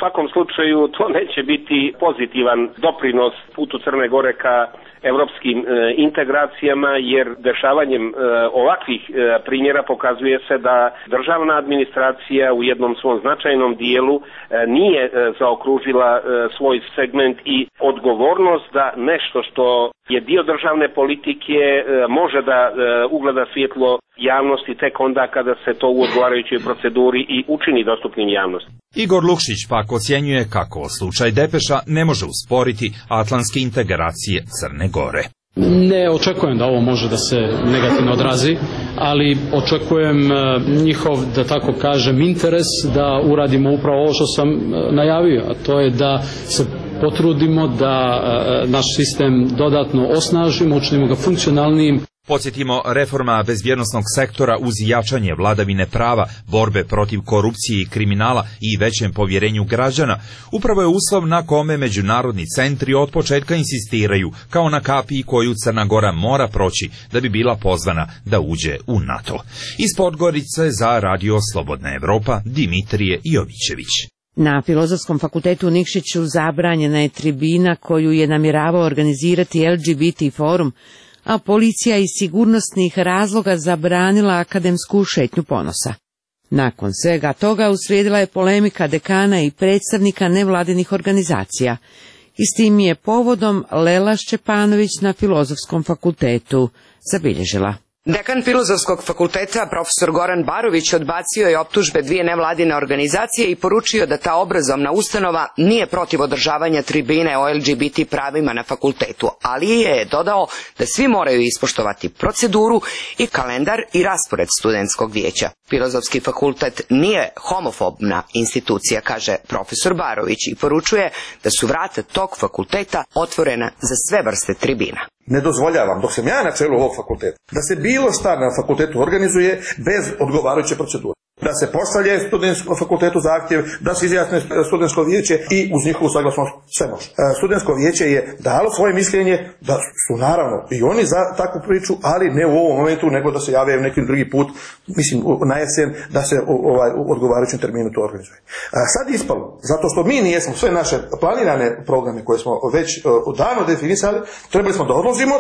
[SPEAKER 8] svakom slučaju to neće biti pozitivan doprinos putu Crne Gore ka evropskim integracijama, jer dešavanjem ovakvih primjera pokazuje se da državna administracija u jednom svom značajnom dijelu nije zaokružila svoj segment i odgovornost da nešto što je dio državne politike može da ugleda svjetlo javnosti tek onda kada se to u odgovarajućoj proceduri i učini dostupnim javnosti.
[SPEAKER 6] Igor Lukšić pak ocjenjuje kako slučaj Depeša ne može usporiti atlantske integracije Crne Gore.
[SPEAKER 7] Ne očekujem da ovo može da se negativno odrazi, ali očekujem njihov, da tako kažem, interes da uradimo upravo ovo što sam najavio, a to je da se potrudimo da naš sistem dodatno osnažimo, učinimo ga funkcionalnijim.
[SPEAKER 6] Podsjetimo, reforma bezbjednosnog sektora uz jačanje vladavine prava, borbe protiv korupcije i kriminala i većem povjerenju građana upravo je uslov na kome međunarodni centri od početka insistiraju, kao na kapiji koju Crna Gora mora proći da bi bila pozvana da uđe u NATO. Iz Podgorice za Radio Slobodna Evropa, Dimitrije Jovićević.
[SPEAKER 1] Na Filozofskom fakultetu u Nikšiću zabranjena je tribina koju je namjeravao organizirati LGBT forum, a policija iz sigurnosnih razloga zabranila akademsku šetnju ponosa. Nakon svega toga uslijedila je polemika dekana i predstavnika nevladinih organizacija. I s tim je povodom Lela Šćepanović na Filozofskom fakultetu zabilježila.
[SPEAKER 10] Dekan Filozofskog fakulteta, profesor Goran Barović, odbacio je optužbe dvije nevladine organizacije i poručio da ta obrazovna ustanova nije protiv održavanja tribine o LGBT pravima na fakultetu, ali je dodao da svi moraju ispoštovati proceduru i kalendar i raspored studentskog vijeća. Filozofski fakultet nije homofobna institucija, kaže profesor Barović, i poručuje da su vrata tog fakulteta otvorena za sve vrste tribina.
[SPEAKER 11] Ne dozvoljavam, dok sam ja na čelu ovog fakulteta, da se bilo šta na fakultetu organizuje bez odgovarajuće procedure. Da se pošalje studentskom fakultetu zahtjev, da se izjasne studentsko vijeće i uz njihovu saglasnost sve može. Studentsko vijeće je dalo svoje mišljenje da su naravno i oni za takvu priču, ali ne u ovom momentu, nego da se jave nekim drugi put, mislim na jesen, da se u odgovarajućem terminu to organizuje. Sad ispalo, zato što mi nijesmo sve naše planirane programe koje smo već davno definisali, trebali smo da odložimo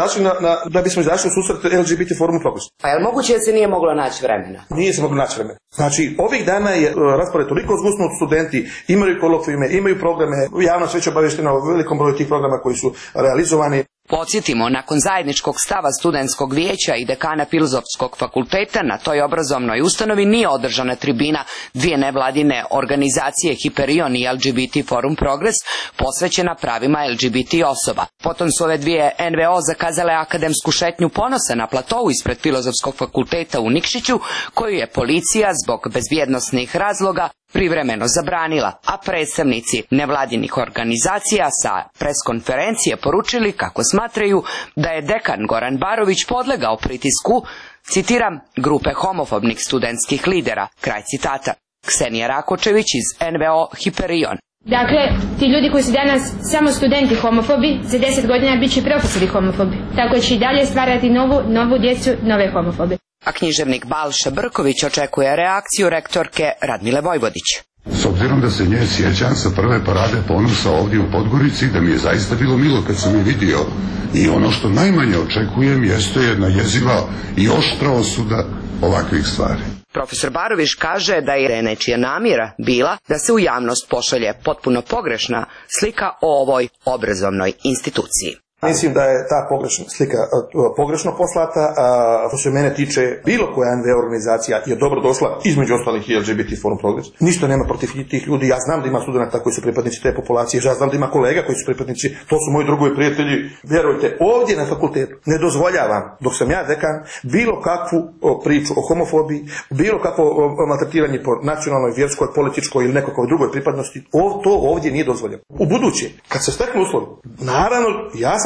[SPEAKER 11] da bismo izašli u susret LGBT forumu Progres.
[SPEAKER 10] A je li moguće da se nije moglo naći vremena?
[SPEAKER 11] Nije se moglo naći vremena. Znači, ovih dana je raspored toliko zgusnut, studenti imaju kolokvijume, imaju programe, javnost već obaveštena o velikom broju tih programa koji su realizovani.
[SPEAKER 10] Podsjetimo, nakon zajedničkog stava studentskog vijeća i dekana Filozofskog fakulteta na toj obrazovnoj ustanovi nije održana tribina dvije nevladine organizacije Hiperion i LGBT Forum Progres posvećena pravima LGBT osoba. Potom su ove dvije NVO zakazale akademsku šetnju ponosa na platovu ispred Filozofskog fakulteta u Nikšiću, koju je policija zbog bezbjednosnih razloga privremeno zabranila, a predstavnici nevladinih organizacija sa preskonferencije poručili kako smatraju da je dekan Goran Barović podlegao pritisku, citiram, grupe homofobnih studentskih lidera, kraj citata. Ksenija Rakočević iz NVO Hiperion.
[SPEAKER 12] Dakle, ti ljudi koji su danas samo studenti homofobi, za 10 godina bit će profesori homofobi. Tako će i dalje stvarati novu djecu, nove homofobe.
[SPEAKER 10] A književnik Balša Brković očekuje reakciju rektorke Radmile Vojvodić.
[SPEAKER 14] S obzirom da se nje sjećam sa prve parade ponosa ovdje u Podgorici, da mi je zaista bilo milo kad sam je vidio. I ono što najmanje očekujem jeste jedna jeziva i oštra osuda ovakvih stvari.
[SPEAKER 10] Profesor Barović kaže da je nečija namjera bila da se u javnost pošalje potpuno pogrešna slika o ovoj obrazovnoj instituciji.
[SPEAKER 11] Mislim da je ta pogrešna slika pogrešno poslata, što se mene tiče bilo koja NVO organizacija je dobro došla, između ostalih i LGBT Forum Progres. Ništa nema protiv tih ljudi, ja znam da ima studenta koji su pripadnici te populacije, ja znam da ima kolega koji su pripadnici, to su moji drugovi prijatelji. Vjerujte, ovdje na fakultetu ne dozvoljavam, dok sam ja dekan, bilo kakvu priču o homofobiji, bilo kakvo maltretiranje po nacionalnoj, vjerskoj, političkoj ili nekakvoj drugoj pripadnosti, to ovdje nije dozvoljeno. U buduće, kad se steknu uslovi, naravno, ja sam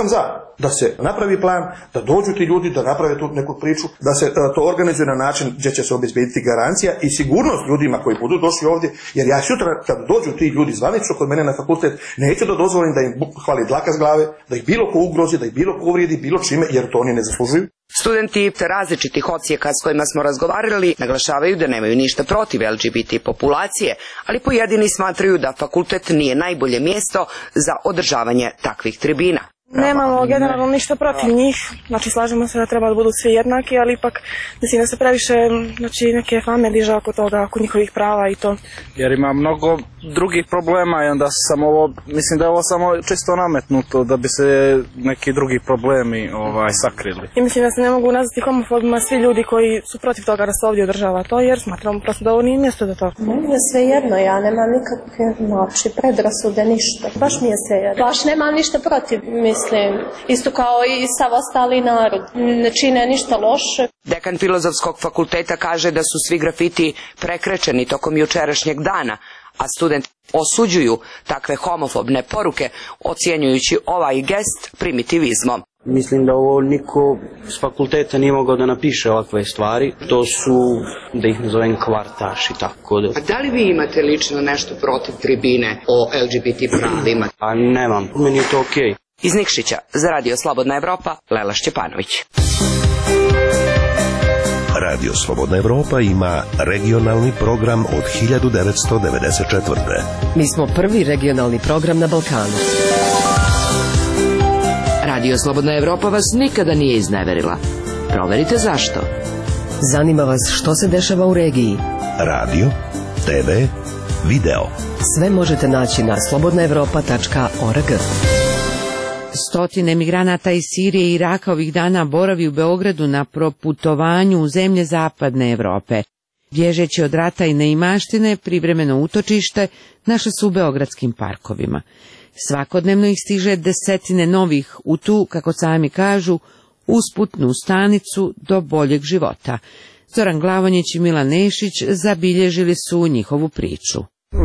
[SPEAKER 11] sam za da se napravi plan, da dođu ti ljudi, da naprave tu neku priču, da se to organizuje na način gdje će se obezbediti garancija i sigurnost ljudima koji budu došli ovdje, jer ja sutra kad dođu ti ljudi zvanično kod mene na fakultet, neću da dozvolim da im hvali dlaka s glave, da ih bilo ko ugrozi, da ih bilo ko uvrijedi, bilo čime, jer to oni ne zaslužuju.
[SPEAKER 10] Studenti različitih odsjeka s kojima smo razgovarali naglašavaju da nemaju ništa protiv LGBT populacije, ali pojedini smatraju da fakultet nije najbolje mjesto za održavanje takvih tribina.
[SPEAKER 13] Nemamo generalno ništa protiv njih, znači slažemo se da treba da budu svi jednaki, ali ipak mislim da se previše neke fame diže oko toga, oko njihovih prava i to.
[SPEAKER 16] Jer ima mnogo drugih problema i onda mislim da je ovo samo čisto nametnuto da bi se neki drugi problemi sakrili.
[SPEAKER 13] I mislim da se ne mogu nazvati homofobima svi ljudi koji su protiv toga da se ovdje održava to, jer smatramo prosto da ovo nije mjesto za to.
[SPEAKER 17] Meni je sve jedno, ja nemam nikakve predrasude, ništa. Baš mi je sve jedno. Baš nemam ništa protiv, mislim, isto kao i sav ostali narod. Ne čine ništa loše.
[SPEAKER 10] Dekan Filozofskog fakulteta kaže da su svi grafiti prekrečeni tokom jučerašnjeg dana, a studenti osuđuju takve homofobne poruke, ocjenjujući ovaj gest primitivizmom.
[SPEAKER 18] Mislim da ovo niko s fakulteta nije mogao da napiše ovakve stvari. To su, da ih nazovem, kvartaš i tako da.
[SPEAKER 10] A da li vi imate lično nešto protiv tribine o LGBT pravima?
[SPEAKER 18] A nemam, meni je to okej.
[SPEAKER 10] Iz Nikšića, za Radio Slobodna Evropa, Lela Šćepanović.
[SPEAKER 3] Radio Slobodna Evropa ima regionalni program od 1994.
[SPEAKER 2] Mi smo prvi regionalni program na Balkanu.
[SPEAKER 1] Radio Slobodna Evropa vas nikada nije izneverila. Proverite zašto.
[SPEAKER 2] Zanima vas što se dešava u regiji.
[SPEAKER 3] Radio, TV, video.
[SPEAKER 2] Sve možete naći na slobodnaevropa.org.
[SPEAKER 1] Stotine emigranata iz Sirije i Iraka ovih dana boravi u Beogradu na proputovanju u zemlje zapadne Evrope. Bježeći od rata i neimaštine, privremeno utočište našli su u beogradskim parkovima. Svakodnevno ih stiže desetine novih u tu, kako sami kažu, usputnu stanicu do boljeg života. Zoran Glavonjić i Milan Nešić zabilježili su njihovu priču.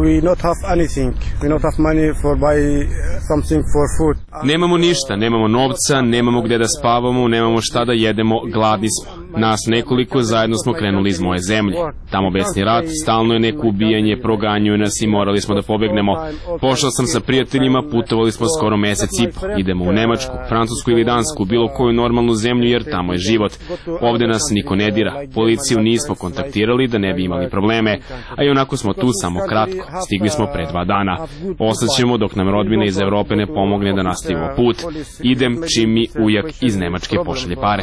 [SPEAKER 4] Nemamo ništa, nemamo novca, nemamo gdje da spavamo, nemamo šta da jedemo, gladni smo. Nas nekoliko zajedno smo krenuli iz moje zemlje. Tamo besni rat, stalno je neko ubijanje, proganjuju nas i morali smo da pobegnemo. Pošao sam sa prijateljima, putovali smo skoro mjesec i po. Idemo u Nemačku, Francusku ili Dansku, bilo koju normalnu zemlju jer tamo je život. Ovdje nas niko ne dira. Policiju nismo kontaktirali da ne bi imali probleme, a i onako smo tu samo kratko. Stigli smo pre 2 dana. Ostaćemo dok nam rodbina iz Evrope ne pomogne da nastavimo put. Idem čim mi ujak iz Nemačke pošalje pare.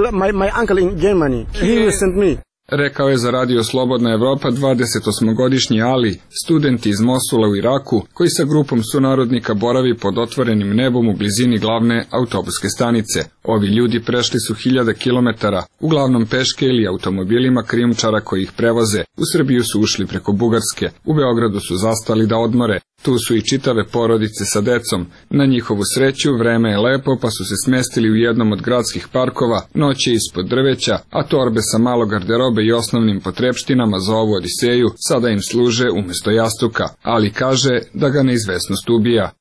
[SPEAKER 20] Rekao je za Radio Slobodna Evropa 28-godišnji Ali, student iz Mosula u Iraku, koji sa grupom sunarodnika boravi pod otvorenim nebom u blizini glavne autobuske stanice. Ovi ljudi prešli su 1000 kilometara, uglavnom peške ili automobilima krijumčara koji ih prevoze. U Srbiju su ušli preko Bugarske, u Beogradu su zastali da odmore. Tu su i čitave porodice sa decom. Na njihovu sreću vreme je lepo, pa su se smjestili u jednom od gradskih parkova, noć je ispod drveća, a torbe sa malo garderobe i osnovnim potrepštinama za ovu odiseju sada im služe umjesto jastuka, ali kaže da ga neizvesnost ubija.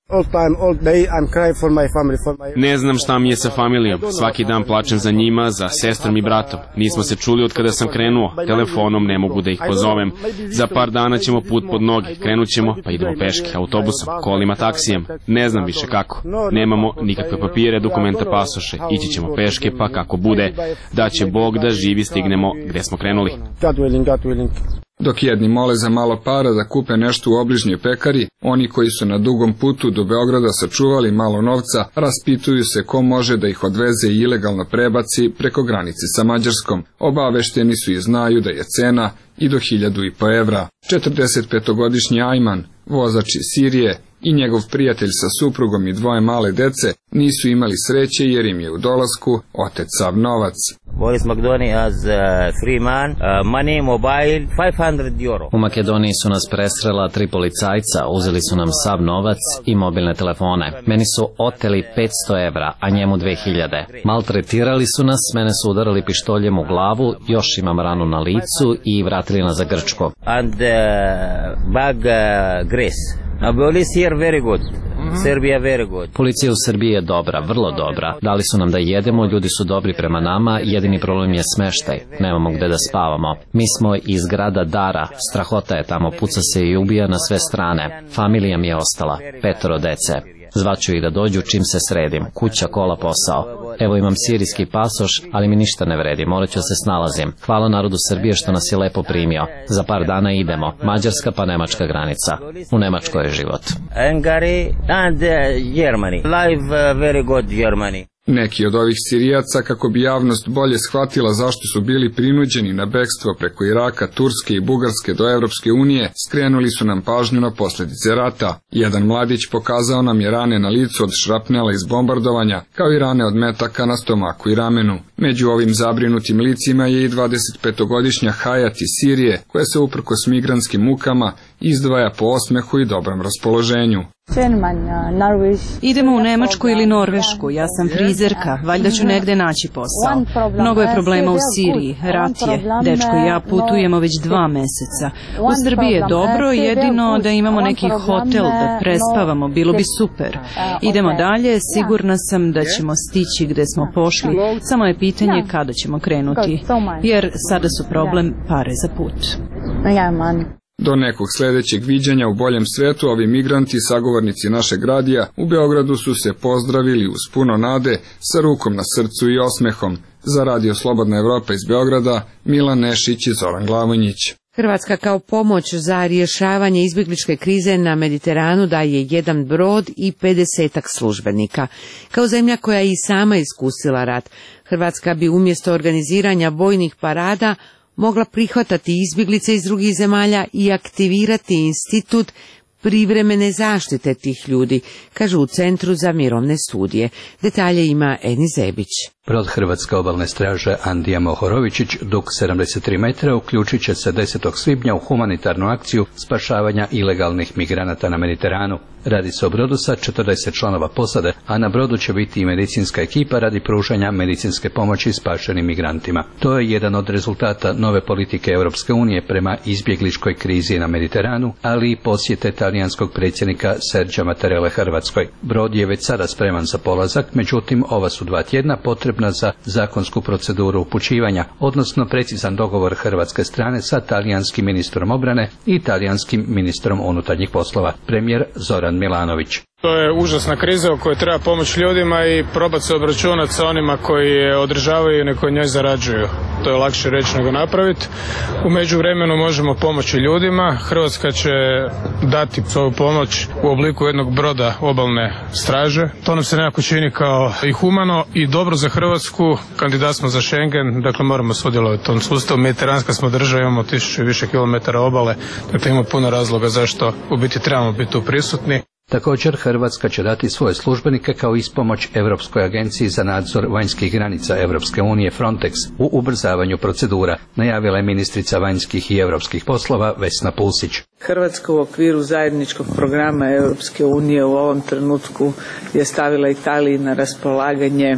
[SPEAKER 4] Ne znam šta mi je sa familijom. Svaki dan plačem za njima, za sestrom i bratom. Nismo se čuli od kada sam krenuo. Telefonom ne mogu da ih pozovem. Za par dana ćemo put pod noge. Krenut ćemo, pa idemo peške, autobusom, kolima, taksijem. Ne znam više kako. Nemamo nikakve papire, dokumenta, pasoše. Ići ćemo peške, pa kako bude. Da će Bog da živi stignemo gdje smo krenuli.
[SPEAKER 20] Dok jedni mole za malo para da kupe nešto u obližnjoj pekari, oni koji su na dugom putu do Beograda sačuvali malo novca, raspituju se ko može da ih odveze i ilegalno prebaci preko granice sa Mađarskom. Obavešteni su i znaju da je cena i do 1500 evra. 45-godišnji Ajman, vozač iz Sirije, i njegov prijatelj sa suprugom i 2 male dece nisu imali sreće jer im je u dolasku otet sav novac.
[SPEAKER 21] Boris Makedoni as free man, money, mobile, 500 euro.
[SPEAKER 22] U Makedoniji su nas presrela 3 policajca, uzeli su nam sav novac i mobilne telefone. Meni su oteli 500 evra, a njemu 2000. Maltretirali su nas, mene su udarali pištoljem u glavu, još imam ranu na licu i vratili nas za Grčko.
[SPEAKER 21] And bag Greece. Police here very good. Serbia very good.
[SPEAKER 22] Policija u Srbiji je dobra, vrlo dobra. Dali su nam da jedemo, ljudi su dobri prema nama, jedini problem je smeštaj. Nemamo gde da spavamo. Mi smo iz grada Dara, strahota je tamo, puca se i ubija na sve strane. Familija mi je ostala, 5 dece. Zvaću ih da dođu čim se sredim. Kuća, kola, posao. Evo imam sirijski pasoš, ali mi ništa ne vredi, morat ću da se snalazim. Hvala narodu Srbije što nas je lepo primio. Za par dana idemo. Mađarska pa nemačka granica. U Nemačkoj je život.
[SPEAKER 21] Hungary and Germany. Live very good Germany.
[SPEAKER 20] Neki od ovih Sirijaca, kako bi javnost bolje shvatila zašto su bili prinuđeni na bekstvo preko Iraka, Turske i Bugarske do Evropske unije, skrenuli su nam pažnju na posljedice rata. Jedan mladić pokazao nam je rane na licu od šrapnela iz bombardovanja, kao i rane od metaka na stomaku i ramenu. Među ovim zabrinutim licima je i 25-godišnja Hayat iz Sirije, koja se uprkos migrantskim mukama izdvaja po osmehu i dobrom raspoloženju.
[SPEAKER 5] Idemo u Nemačku ili Norvešku, ja sam frizerka, valjda ću negde naći posao. Mnogo je problema u Siriji, rat je, dečko i ja putujemo već 2 meseca. U Srbiji je dobro, jedino da imamo neki hotel da prespavamo, bilo bi super. Idemo dalje, sigurna sam da ćemo stići gde smo pošli, samo je pitanje kada ćemo krenuti, jer sada su problem pare za put.
[SPEAKER 20] Do nekog sljedećeg viđenja u boljem svetu, ovi migranti i sagovornici našeg radija u Beogradu su se pozdravili uz puno nade, sa rukom na srcu i osmehom. Za Radio Slobodna Evropa iz Beograda, Milan Nešić i Zoran Glavonjić.
[SPEAKER 1] Hrvatska kao pomoć za rješavanje izbjegličke krize na Mediteranu daje 1 brod i 50 službenika. Kao zemlja koja je i sama iskusila rat, Hrvatska bi umjesto organiziranja vojnih parada mogla prihvatati izbjeglice iz drugih zemalja i aktivirati institut privremene zaštite tih ljudi, kažu u Centru za mirovne studije. Detalje ima Eni Zebić.
[SPEAKER 19] Brod Hrvatske obalne straže Andija Mohorovičić, dug 73 metra, uključit će se 10. svibnja u humanitarnu akciju spašavanja ilegalnih migranata na Mediteranu. Radi se o brodu sa 40 članova posade, a na brodu će biti i medicinska ekipa radi pružanja medicinske pomoći spašenim migrantima. To je jedan od rezultata nove politike Europske unije prema izbjegličkoj krizi na Mediteranu, ali i posjete talijanskog predsjednika Sergija Mattarelle Hrvatskoj. Brod je već sada spreman za polazak, međutim ova su 2 tjedna potrebna za zakonsku proceduru upućivanja, odnosno precizan dogovor hrvatske strane sa talijanskim ministrom obrane i talijanskim ministrom unutarnjih poslova. Premijer Zoran Milanović.
[SPEAKER 23] To je užasna kriza u kojoj treba pomoći ljudima i probati se obračunati sa onima koji je održavaju i na koji njoj zarađuju. To je lakše reći nego napraviti. U međuvremenu možemo pomoći ljudima. Hrvatska će dati svoju pomoć u obliku jednog broda obalne straže. To nam se nekako čini kao i humano i dobro za Hrvatsku. Kandidat smo za Schengen, dakle moramo sudjelovati u tom sustavu. Mediteranska smo država, imamo 1000 i više kilometara obale, dakle ima puno razloga zašto u biti trebamo biti tu prisutni.
[SPEAKER 19] Također Hrvatska će dati svoje službenike kao ispomoć Europskoj agenciji za nadzor vanjskih granica Europske unije Frontex u ubrzavanju procedura, najavila je ministrica vanjskih i europskih poslova Vesna Pusić.
[SPEAKER 24] Hrvatska u okviru zajedničkog programa Europske unije u ovom trenutku je stavila Italiji na raspolaganje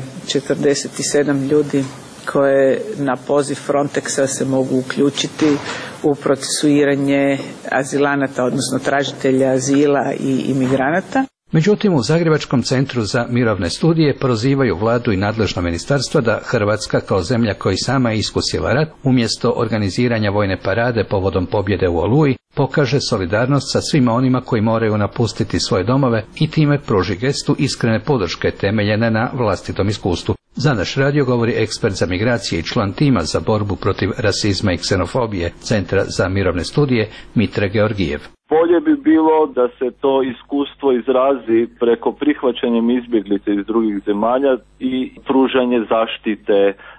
[SPEAKER 24] 47 ljudi koje na poziv Frontexa se mogu uključiti u procesuiranje azilanata, odnosno tražitelja azila i imigranata.
[SPEAKER 19] Međutim, u Zagrebačkom centru za mirovne studije prozivaju vladu i nadležno ministarstvo da Hrvatska kao zemlja koji sama je iskusila rat, umjesto organiziranja vojne parade povodom pobjede u Oluji, pokaže solidarnost sa svima onima koji moraju napustiti svoje domove i time pruži gestu iskrene podrške temeljene na vlastitom iskustvu. Za naš radio govori ekspert za migracije i član tima za borbu protiv rasizma i ksenofobije Centra za mirovne studije Mitre Georgijev.
[SPEAKER 25] Bolje bi bilo da se to iskustvo izrazi preko prihvaćanjem izbjeglica iz drugih zemalja i pružanje zaštite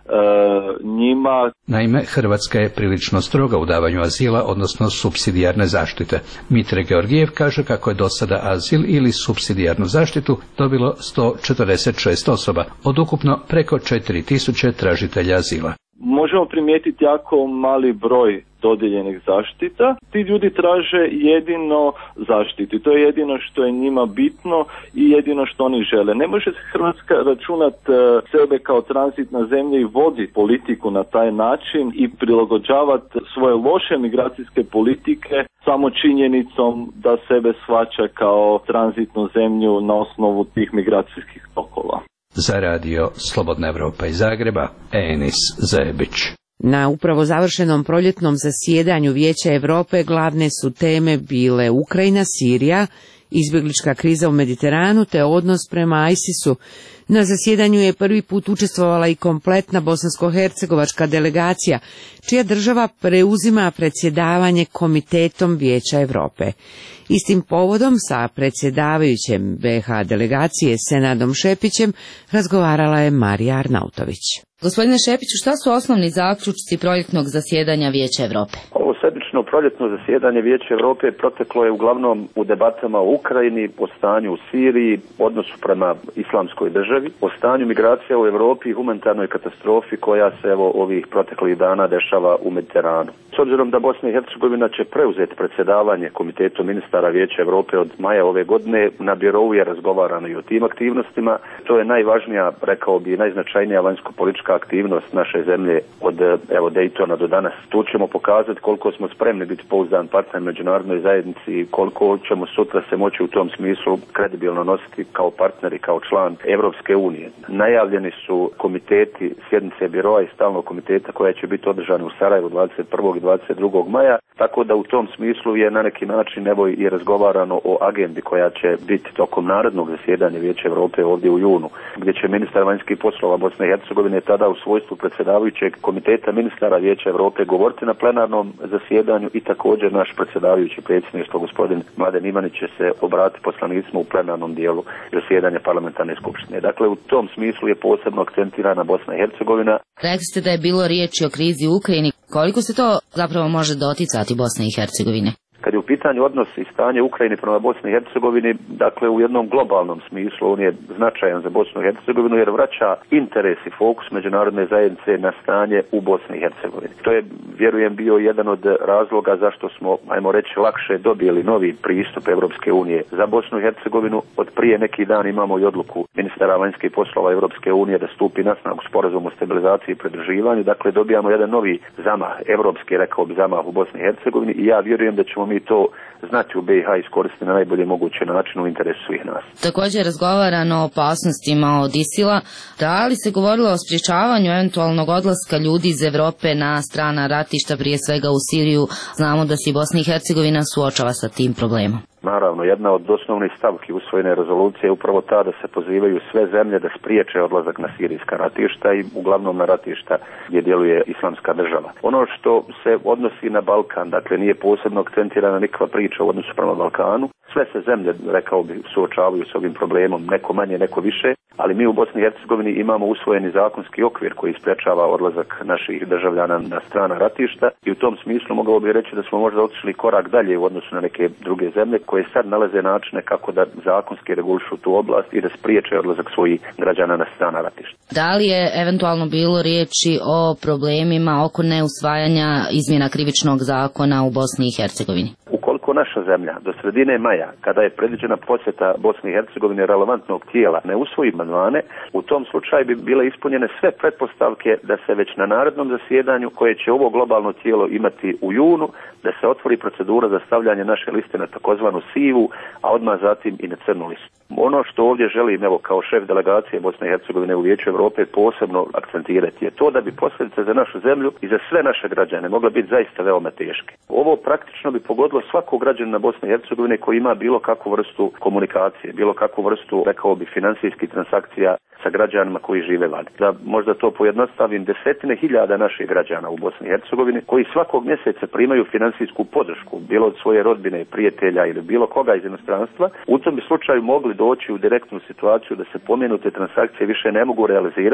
[SPEAKER 25] njima.
[SPEAKER 19] Naime, Hrvatska je prilično stroga u davanju azila, odnosno supsidijarne zaštite. Mitre Georgijev kaže kako je do sada azil ili supsidijarnu zaštitu dobilo 146 osoba, od ukupno preko 4000 tražitelja azila.
[SPEAKER 25] Možemo primijetiti jako mali broj dodijeljenih zaštita. Ti ljudi traže jedino zaštitu. To je jedino što je njima bitno i jedino što oni žele. Ne može Hrvatska računati sebe kao tranzitna zemlja i voditi politiku na taj način i prilagođavati svoje loše migracijske politike samo činjenicom da sebe shvaća kao tranzitnu zemlju na osnovu tih migracijskih tokova.
[SPEAKER 19] Za radio Slobodna Evropa iz Zagreba, Enis Zebić.
[SPEAKER 1] Na upravo završenom proljetnom zasjedanju Vijeća Europe glavne su teme bile Ukrajina, Sirija, izbjeglička kriza u Mediteranu te odnos prema ISIS-u. Na zasjedanju je prvi put učestvovala i kompletna bosansko-hercegovačka delegacija, čija država preuzima predsjedavanje Komitetom Vijeća Europe. Istim povodom sa predsjedavajućem BiH delegacije Senadom Šepićem razgovarala je Marija Arnautović.
[SPEAKER 6] Gospodine Šepiću, šta su osnovni zaključci proljetnog zasjedanja Vijeća Europe?
[SPEAKER 7] Ovo sedmično proljetno zasjedanje Vijeća Europe proteklo je uglavnom u debatama o Ukrajini, o stanju u Siriji, odnosu prema islamskoj državi, o stanju migracija u Europi i humanitarnoj katastrofi koja se ovih proteklih dana dešava u Mediteranu. S obzirom da Bosna i Hercegovina će preuzeti predsjedavanje Komitetom ministara Vijeća Europe od maja ove godine, na birovu je razgovarano i o tim aktivnostima. To je najvažnija, rekao bi, najznačajnija vanjsko-politička aktivnost naše zemlje od Daytona do danas. Tu ćemo pokazati koliko smo spremni biti pouzdan partner međunarodnoj zajednici i koliko ćemo sutra se moći u tom smislu kredibilno nositi kao partner i kao član Evropske unije. Najavljeni su komiteti, sjednice biroa i stalnog komiteta koja će biti održane u Sarajevu 21. i 22. maja, tako da u tom smislu je na neki način i razgovarano o agendi koja će biti tokom narednog zasjedanja Vijeća Europe ovdje u junu, gdje će ministar vanjskih poslova Bosne i Hercegovine tada u svojstvu predsjedavajućeg Komiteta ministara Vijeća Europe govoriti na plenarnom zasjedanju i također naš predsjedavajući predsjedništvo gospodin Mladen Ivanić će se obratiti poslanicima u plenarnom dijelu zasjedanja parlamentarne skupštine. Dakle, u tom smislu je posebno akcentirana Bosna i Hercegovina.
[SPEAKER 6] Rekli ste da je bilo riječi o krizi u Ukrajini. Koliko se to zapravo može doticati Bosne i Hercegovine?
[SPEAKER 7] Kad je u pitanju odnos i stanje Ukrajine prema Bosni i Hercegovini, dakle u jednom globalnom smislu on je značajan za Bosnu i Hercegovinu jer vraća interes i fokus međunarodne zajednice na stanje u Bosni i Hercegovini. To je, vjerujem, bio jedan od razloga zašto smo, ajmo reći, lakše dobili novi pristup Europske unije za Bosnu i Hercegovinu. Od prije neki dan imamo i odluku ministara vanjskih poslova Europske unije da stupi na snagu sporazum o stabilizaciji i pridruživanju. Dakle, dobijamo jedan novi zamah, europski, rekao bi, zamah u Bosni i Hercegovini i ja vjerujem da ćemo mi to znati u BiH iskoristiti na najbolji mogući način u interesu svih nas.
[SPEAKER 6] Također je razgovarano o opasnostima od ISIL-a. Da li se govorilo o sprječavanju eventualnog odlaska ljudi iz Europe na strana ratišta, prije svega u Siriju? Znamo da se Bosna i Hercegovina suočava sa tim problemom.
[SPEAKER 7] Naravno, jedna od osnovnih stavki usvojene rezolucije je upravo ta da se pozivaju sve zemlje da spriječe odlazak na sirijska ratišta i uglavnom na ratišta gdje djeluje islamska država. Ono što se odnosi na Balkan, dakle nije posebno akcentirana nikakva priča u odnosu prema Balkanu. Sve se zemlje, rekao bi, suočavaju s ovim problemom, neko manje, neko više, ali mi u Bosni i Hercegovini imamo usvojeni zakonski okvir koji sprječava odlazak naših državljana na strana ratišta i u tom smislu mogao bi reći da smo možda otišli korak dalje u odnosu na neke druge zemlje koje sad nalaze načine kako da zakonski regulišu tu oblast i da spriječe odlazak svojih građana na strana ratišta.
[SPEAKER 6] Da li je eventualno bilo riječi o problemima oko neusvajanja izmjena krivičnog zakona u Bosni i Hercegovini?
[SPEAKER 7] Ukoliko naša zemlja do sredine maja, kada je predviđena posjeta Bosne i Hercegovine relevantnog tijela, ne usvoji amandmane, u tom slučaju bi bile ispunjene sve pretpostavke da se već na narednom zasjedanju koje će ovo globalno tijelo imati u junu, da se otvori procedura za stavljanje naše liste na takozvanu sivu, a odmah zatim i na crnu listu. Ono što ovdje želim, kao šef delegacije Bosne i Hercegovine u Vijeću Europe posebno akcentirati je to da bi posljedice za našu zemlju i za sve naše građane mogle biti zaista veoma teške. Ovo praktično bi pogodilo svakog građanina Bosne i Hercegovine koji ima bilo kakvu vrstu komunikacije, bilo kakvu vrstu, rekao bi, financijskih transakcija sa građanima koji žive vani. Da možda to pojednostavim, desetine hiljada naših građana u Bosni i Hercegovini koji svakog mjeseca primaju financijsku podršku, bilo od svoje rodbine, prijatelja ili bilo koga iz inostranstva, u tom bi slučaju mogli doći u direktnu situaciju da se pomenute transakcije više ne mogu realizirati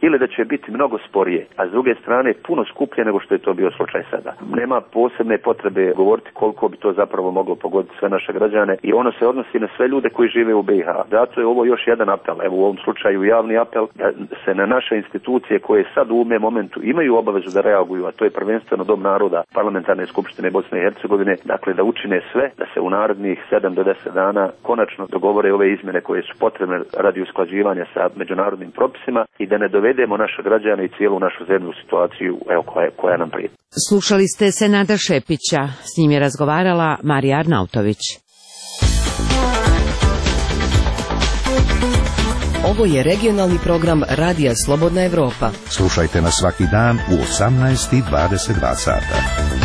[SPEAKER 7] ili da će biti mnogo sporije, a s druge strane puno skuplje nego što je to bio slučaj sada. Nema posebne potrebe govoriti koliko bi to zapravo moglo pogoditi sve naše građane i ono se odnosi na sve ljude koji žive u BiH. Zato je ovo još jedan apel, evo u ovom slučaju javni apel, da se na naše institucije koje sad u ovome momentu imaju obavezu da reaguju, a to je prvenstveno Dom naroda Parlamentarne skupštine Bosne i Hercegovine, dakle da učine sve da se u narednih 7 do 10 dana konačno dogovore ove izmjene koje su potrebne radi usklađivanja sa međunarodnim propisima i da ne dovedemo naše građane i cijelu našu zemlju u situaciju koja nam prijeti.
[SPEAKER 1] Slušali ste Senada Šepića, s njim je razgovarala Marija Arnautović.
[SPEAKER 2] Ovo je regionalni program Radija Slobodna Evropa.
[SPEAKER 3] Slušajte nas svaki dan u 18:22 sata.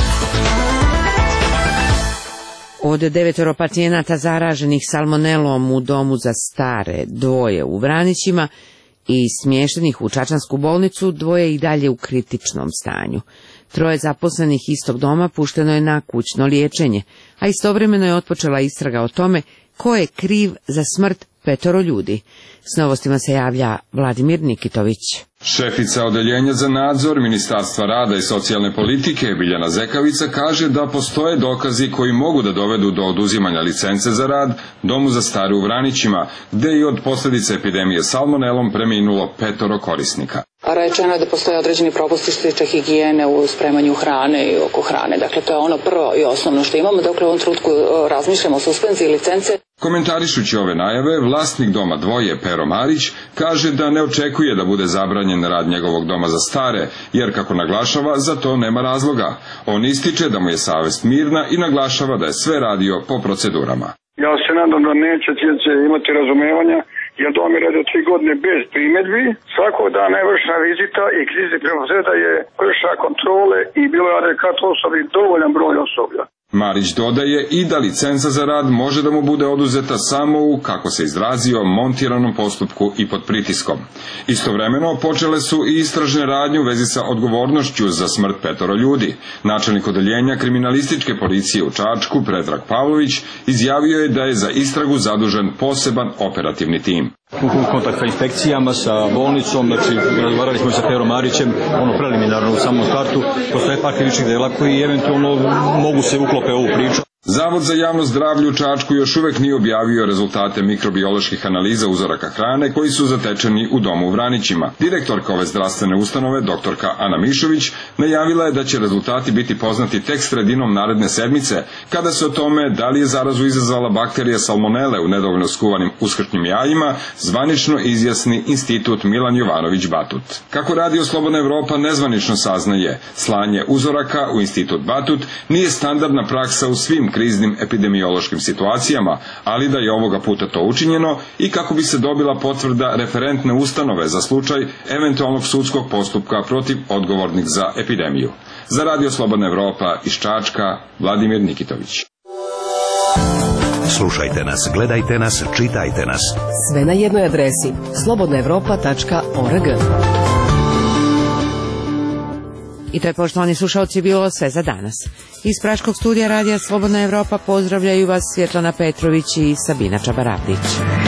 [SPEAKER 1] Od 9 pacijenata zaraženih salmonelom u domu za stare, 2 u Vranićima i smještenih u Čačansku bolnicu, 2 i dalje u kritičnom stanju. 3 zaposlenih istog doma pušteno je na kućno liječenje, a istovremeno je otpočela istraga o tome ko je kriv za smrt 5 ljudi. S novostima se javlja Vladimir Nikitović.
[SPEAKER 8] Šefica odeljenja za nadzor Ministarstva rada i socijalne politike Biljana Zekavica kaže da postoje dokazi koji mogu da dovedu do oduzimanja licence za rad domu za stare u Vranićima, gde je od posljedice epidemije salmonelom preminulo 5 korisnika.
[SPEAKER 9] Rečeno je da postoje određeni propusti što se tiče higijene u spremanju hrane i oko hrane. Dakle, to je ono prvo i osnovno što imamo. Dakle, u ovom trenutku razmišljamo o suspenziji licence.
[SPEAKER 8] Komentarišući ove najave, vlasnik doma 2, Pero Marić, kaže da ne očekuje da bude zabranjen rad njegovog doma za stare, jer, kako naglašava, za to nema razloga. On ističe da mu je savest mirna i naglašava da je sve radio po procedurama.
[SPEAKER 12] Ja se nadam da neće imati razumevanja, jer dom je radio 3 godine bez primjedbi. Svakog dana je vršena vizita i krizni premosreda je vršena kontrole i bilo je adekvat osobi dovoljan broj osoblja.
[SPEAKER 8] Marić dodaje i da licenca za rad može da mu bude oduzeta samo u, kako se izrazio, montiranom postupku i pod pritiskom. Istovremeno počele su i istražne radnje u vezi sa odgovornošću za smrt 5 ljudi. Načelnik odeljenja kriminalističke policije u Čačku, Predrag Pavlović, izjavio je da je za istragu zadužen poseban operativni tim.
[SPEAKER 14] U kontakt sa inspekcijama, sa bolnicom, znači razgovarali smo sa Perom Marićem, preliminarno u samom startu, postoje par krivičnih dela koji eventualno mogu se uklope ovu priču.
[SPEAKER 8] Zavod za javno zdravlje u Čačku još uvek nije objavio rezultate mikrobioloških analiza uzoraka hrane koji su zatečeni u domu u Vranićima. Direktorka ove zdravstvene ustanove, doktorka Ana Mišović, najavila je da će rezultati biti poznati tek sredinom naredne sedmice, kada se o tome da li je zarazu izazvala bakterija salmonele u nedovoljno skuvanim uskršnjim jajima zvanično izjasni Institut Milan Jovanović Batut. Kako Radio Slobodna Evropa nezvanično saznaje, slanje uzoraka u Institut Batut nije standardna praksa u svim kriznim epidemiološkim situacijama, ali da je ovoga puta to učinjeno i kako bi se dobila potvrda referentne ustanove za slučaj eventualnog sudskog postupka protiv odgovornih za epidemiju. Za Radio Slobodna Evropa iz Čačka, Vladimir Nikitović.
[SPEAKER 3] Slušajte nas, gledajte nas, čitajte nas.
[SPEAKER 2] Sve na jednoj adresi slobodnaevropa.org.
[SPEAKER 1] I to je, poštovani slušalci, bilo sve za danas. Iz Praškog studija Radija Slobodna Evropa pozdravljaju vas Svjetlana Petrović i Sabina Čabaravdić.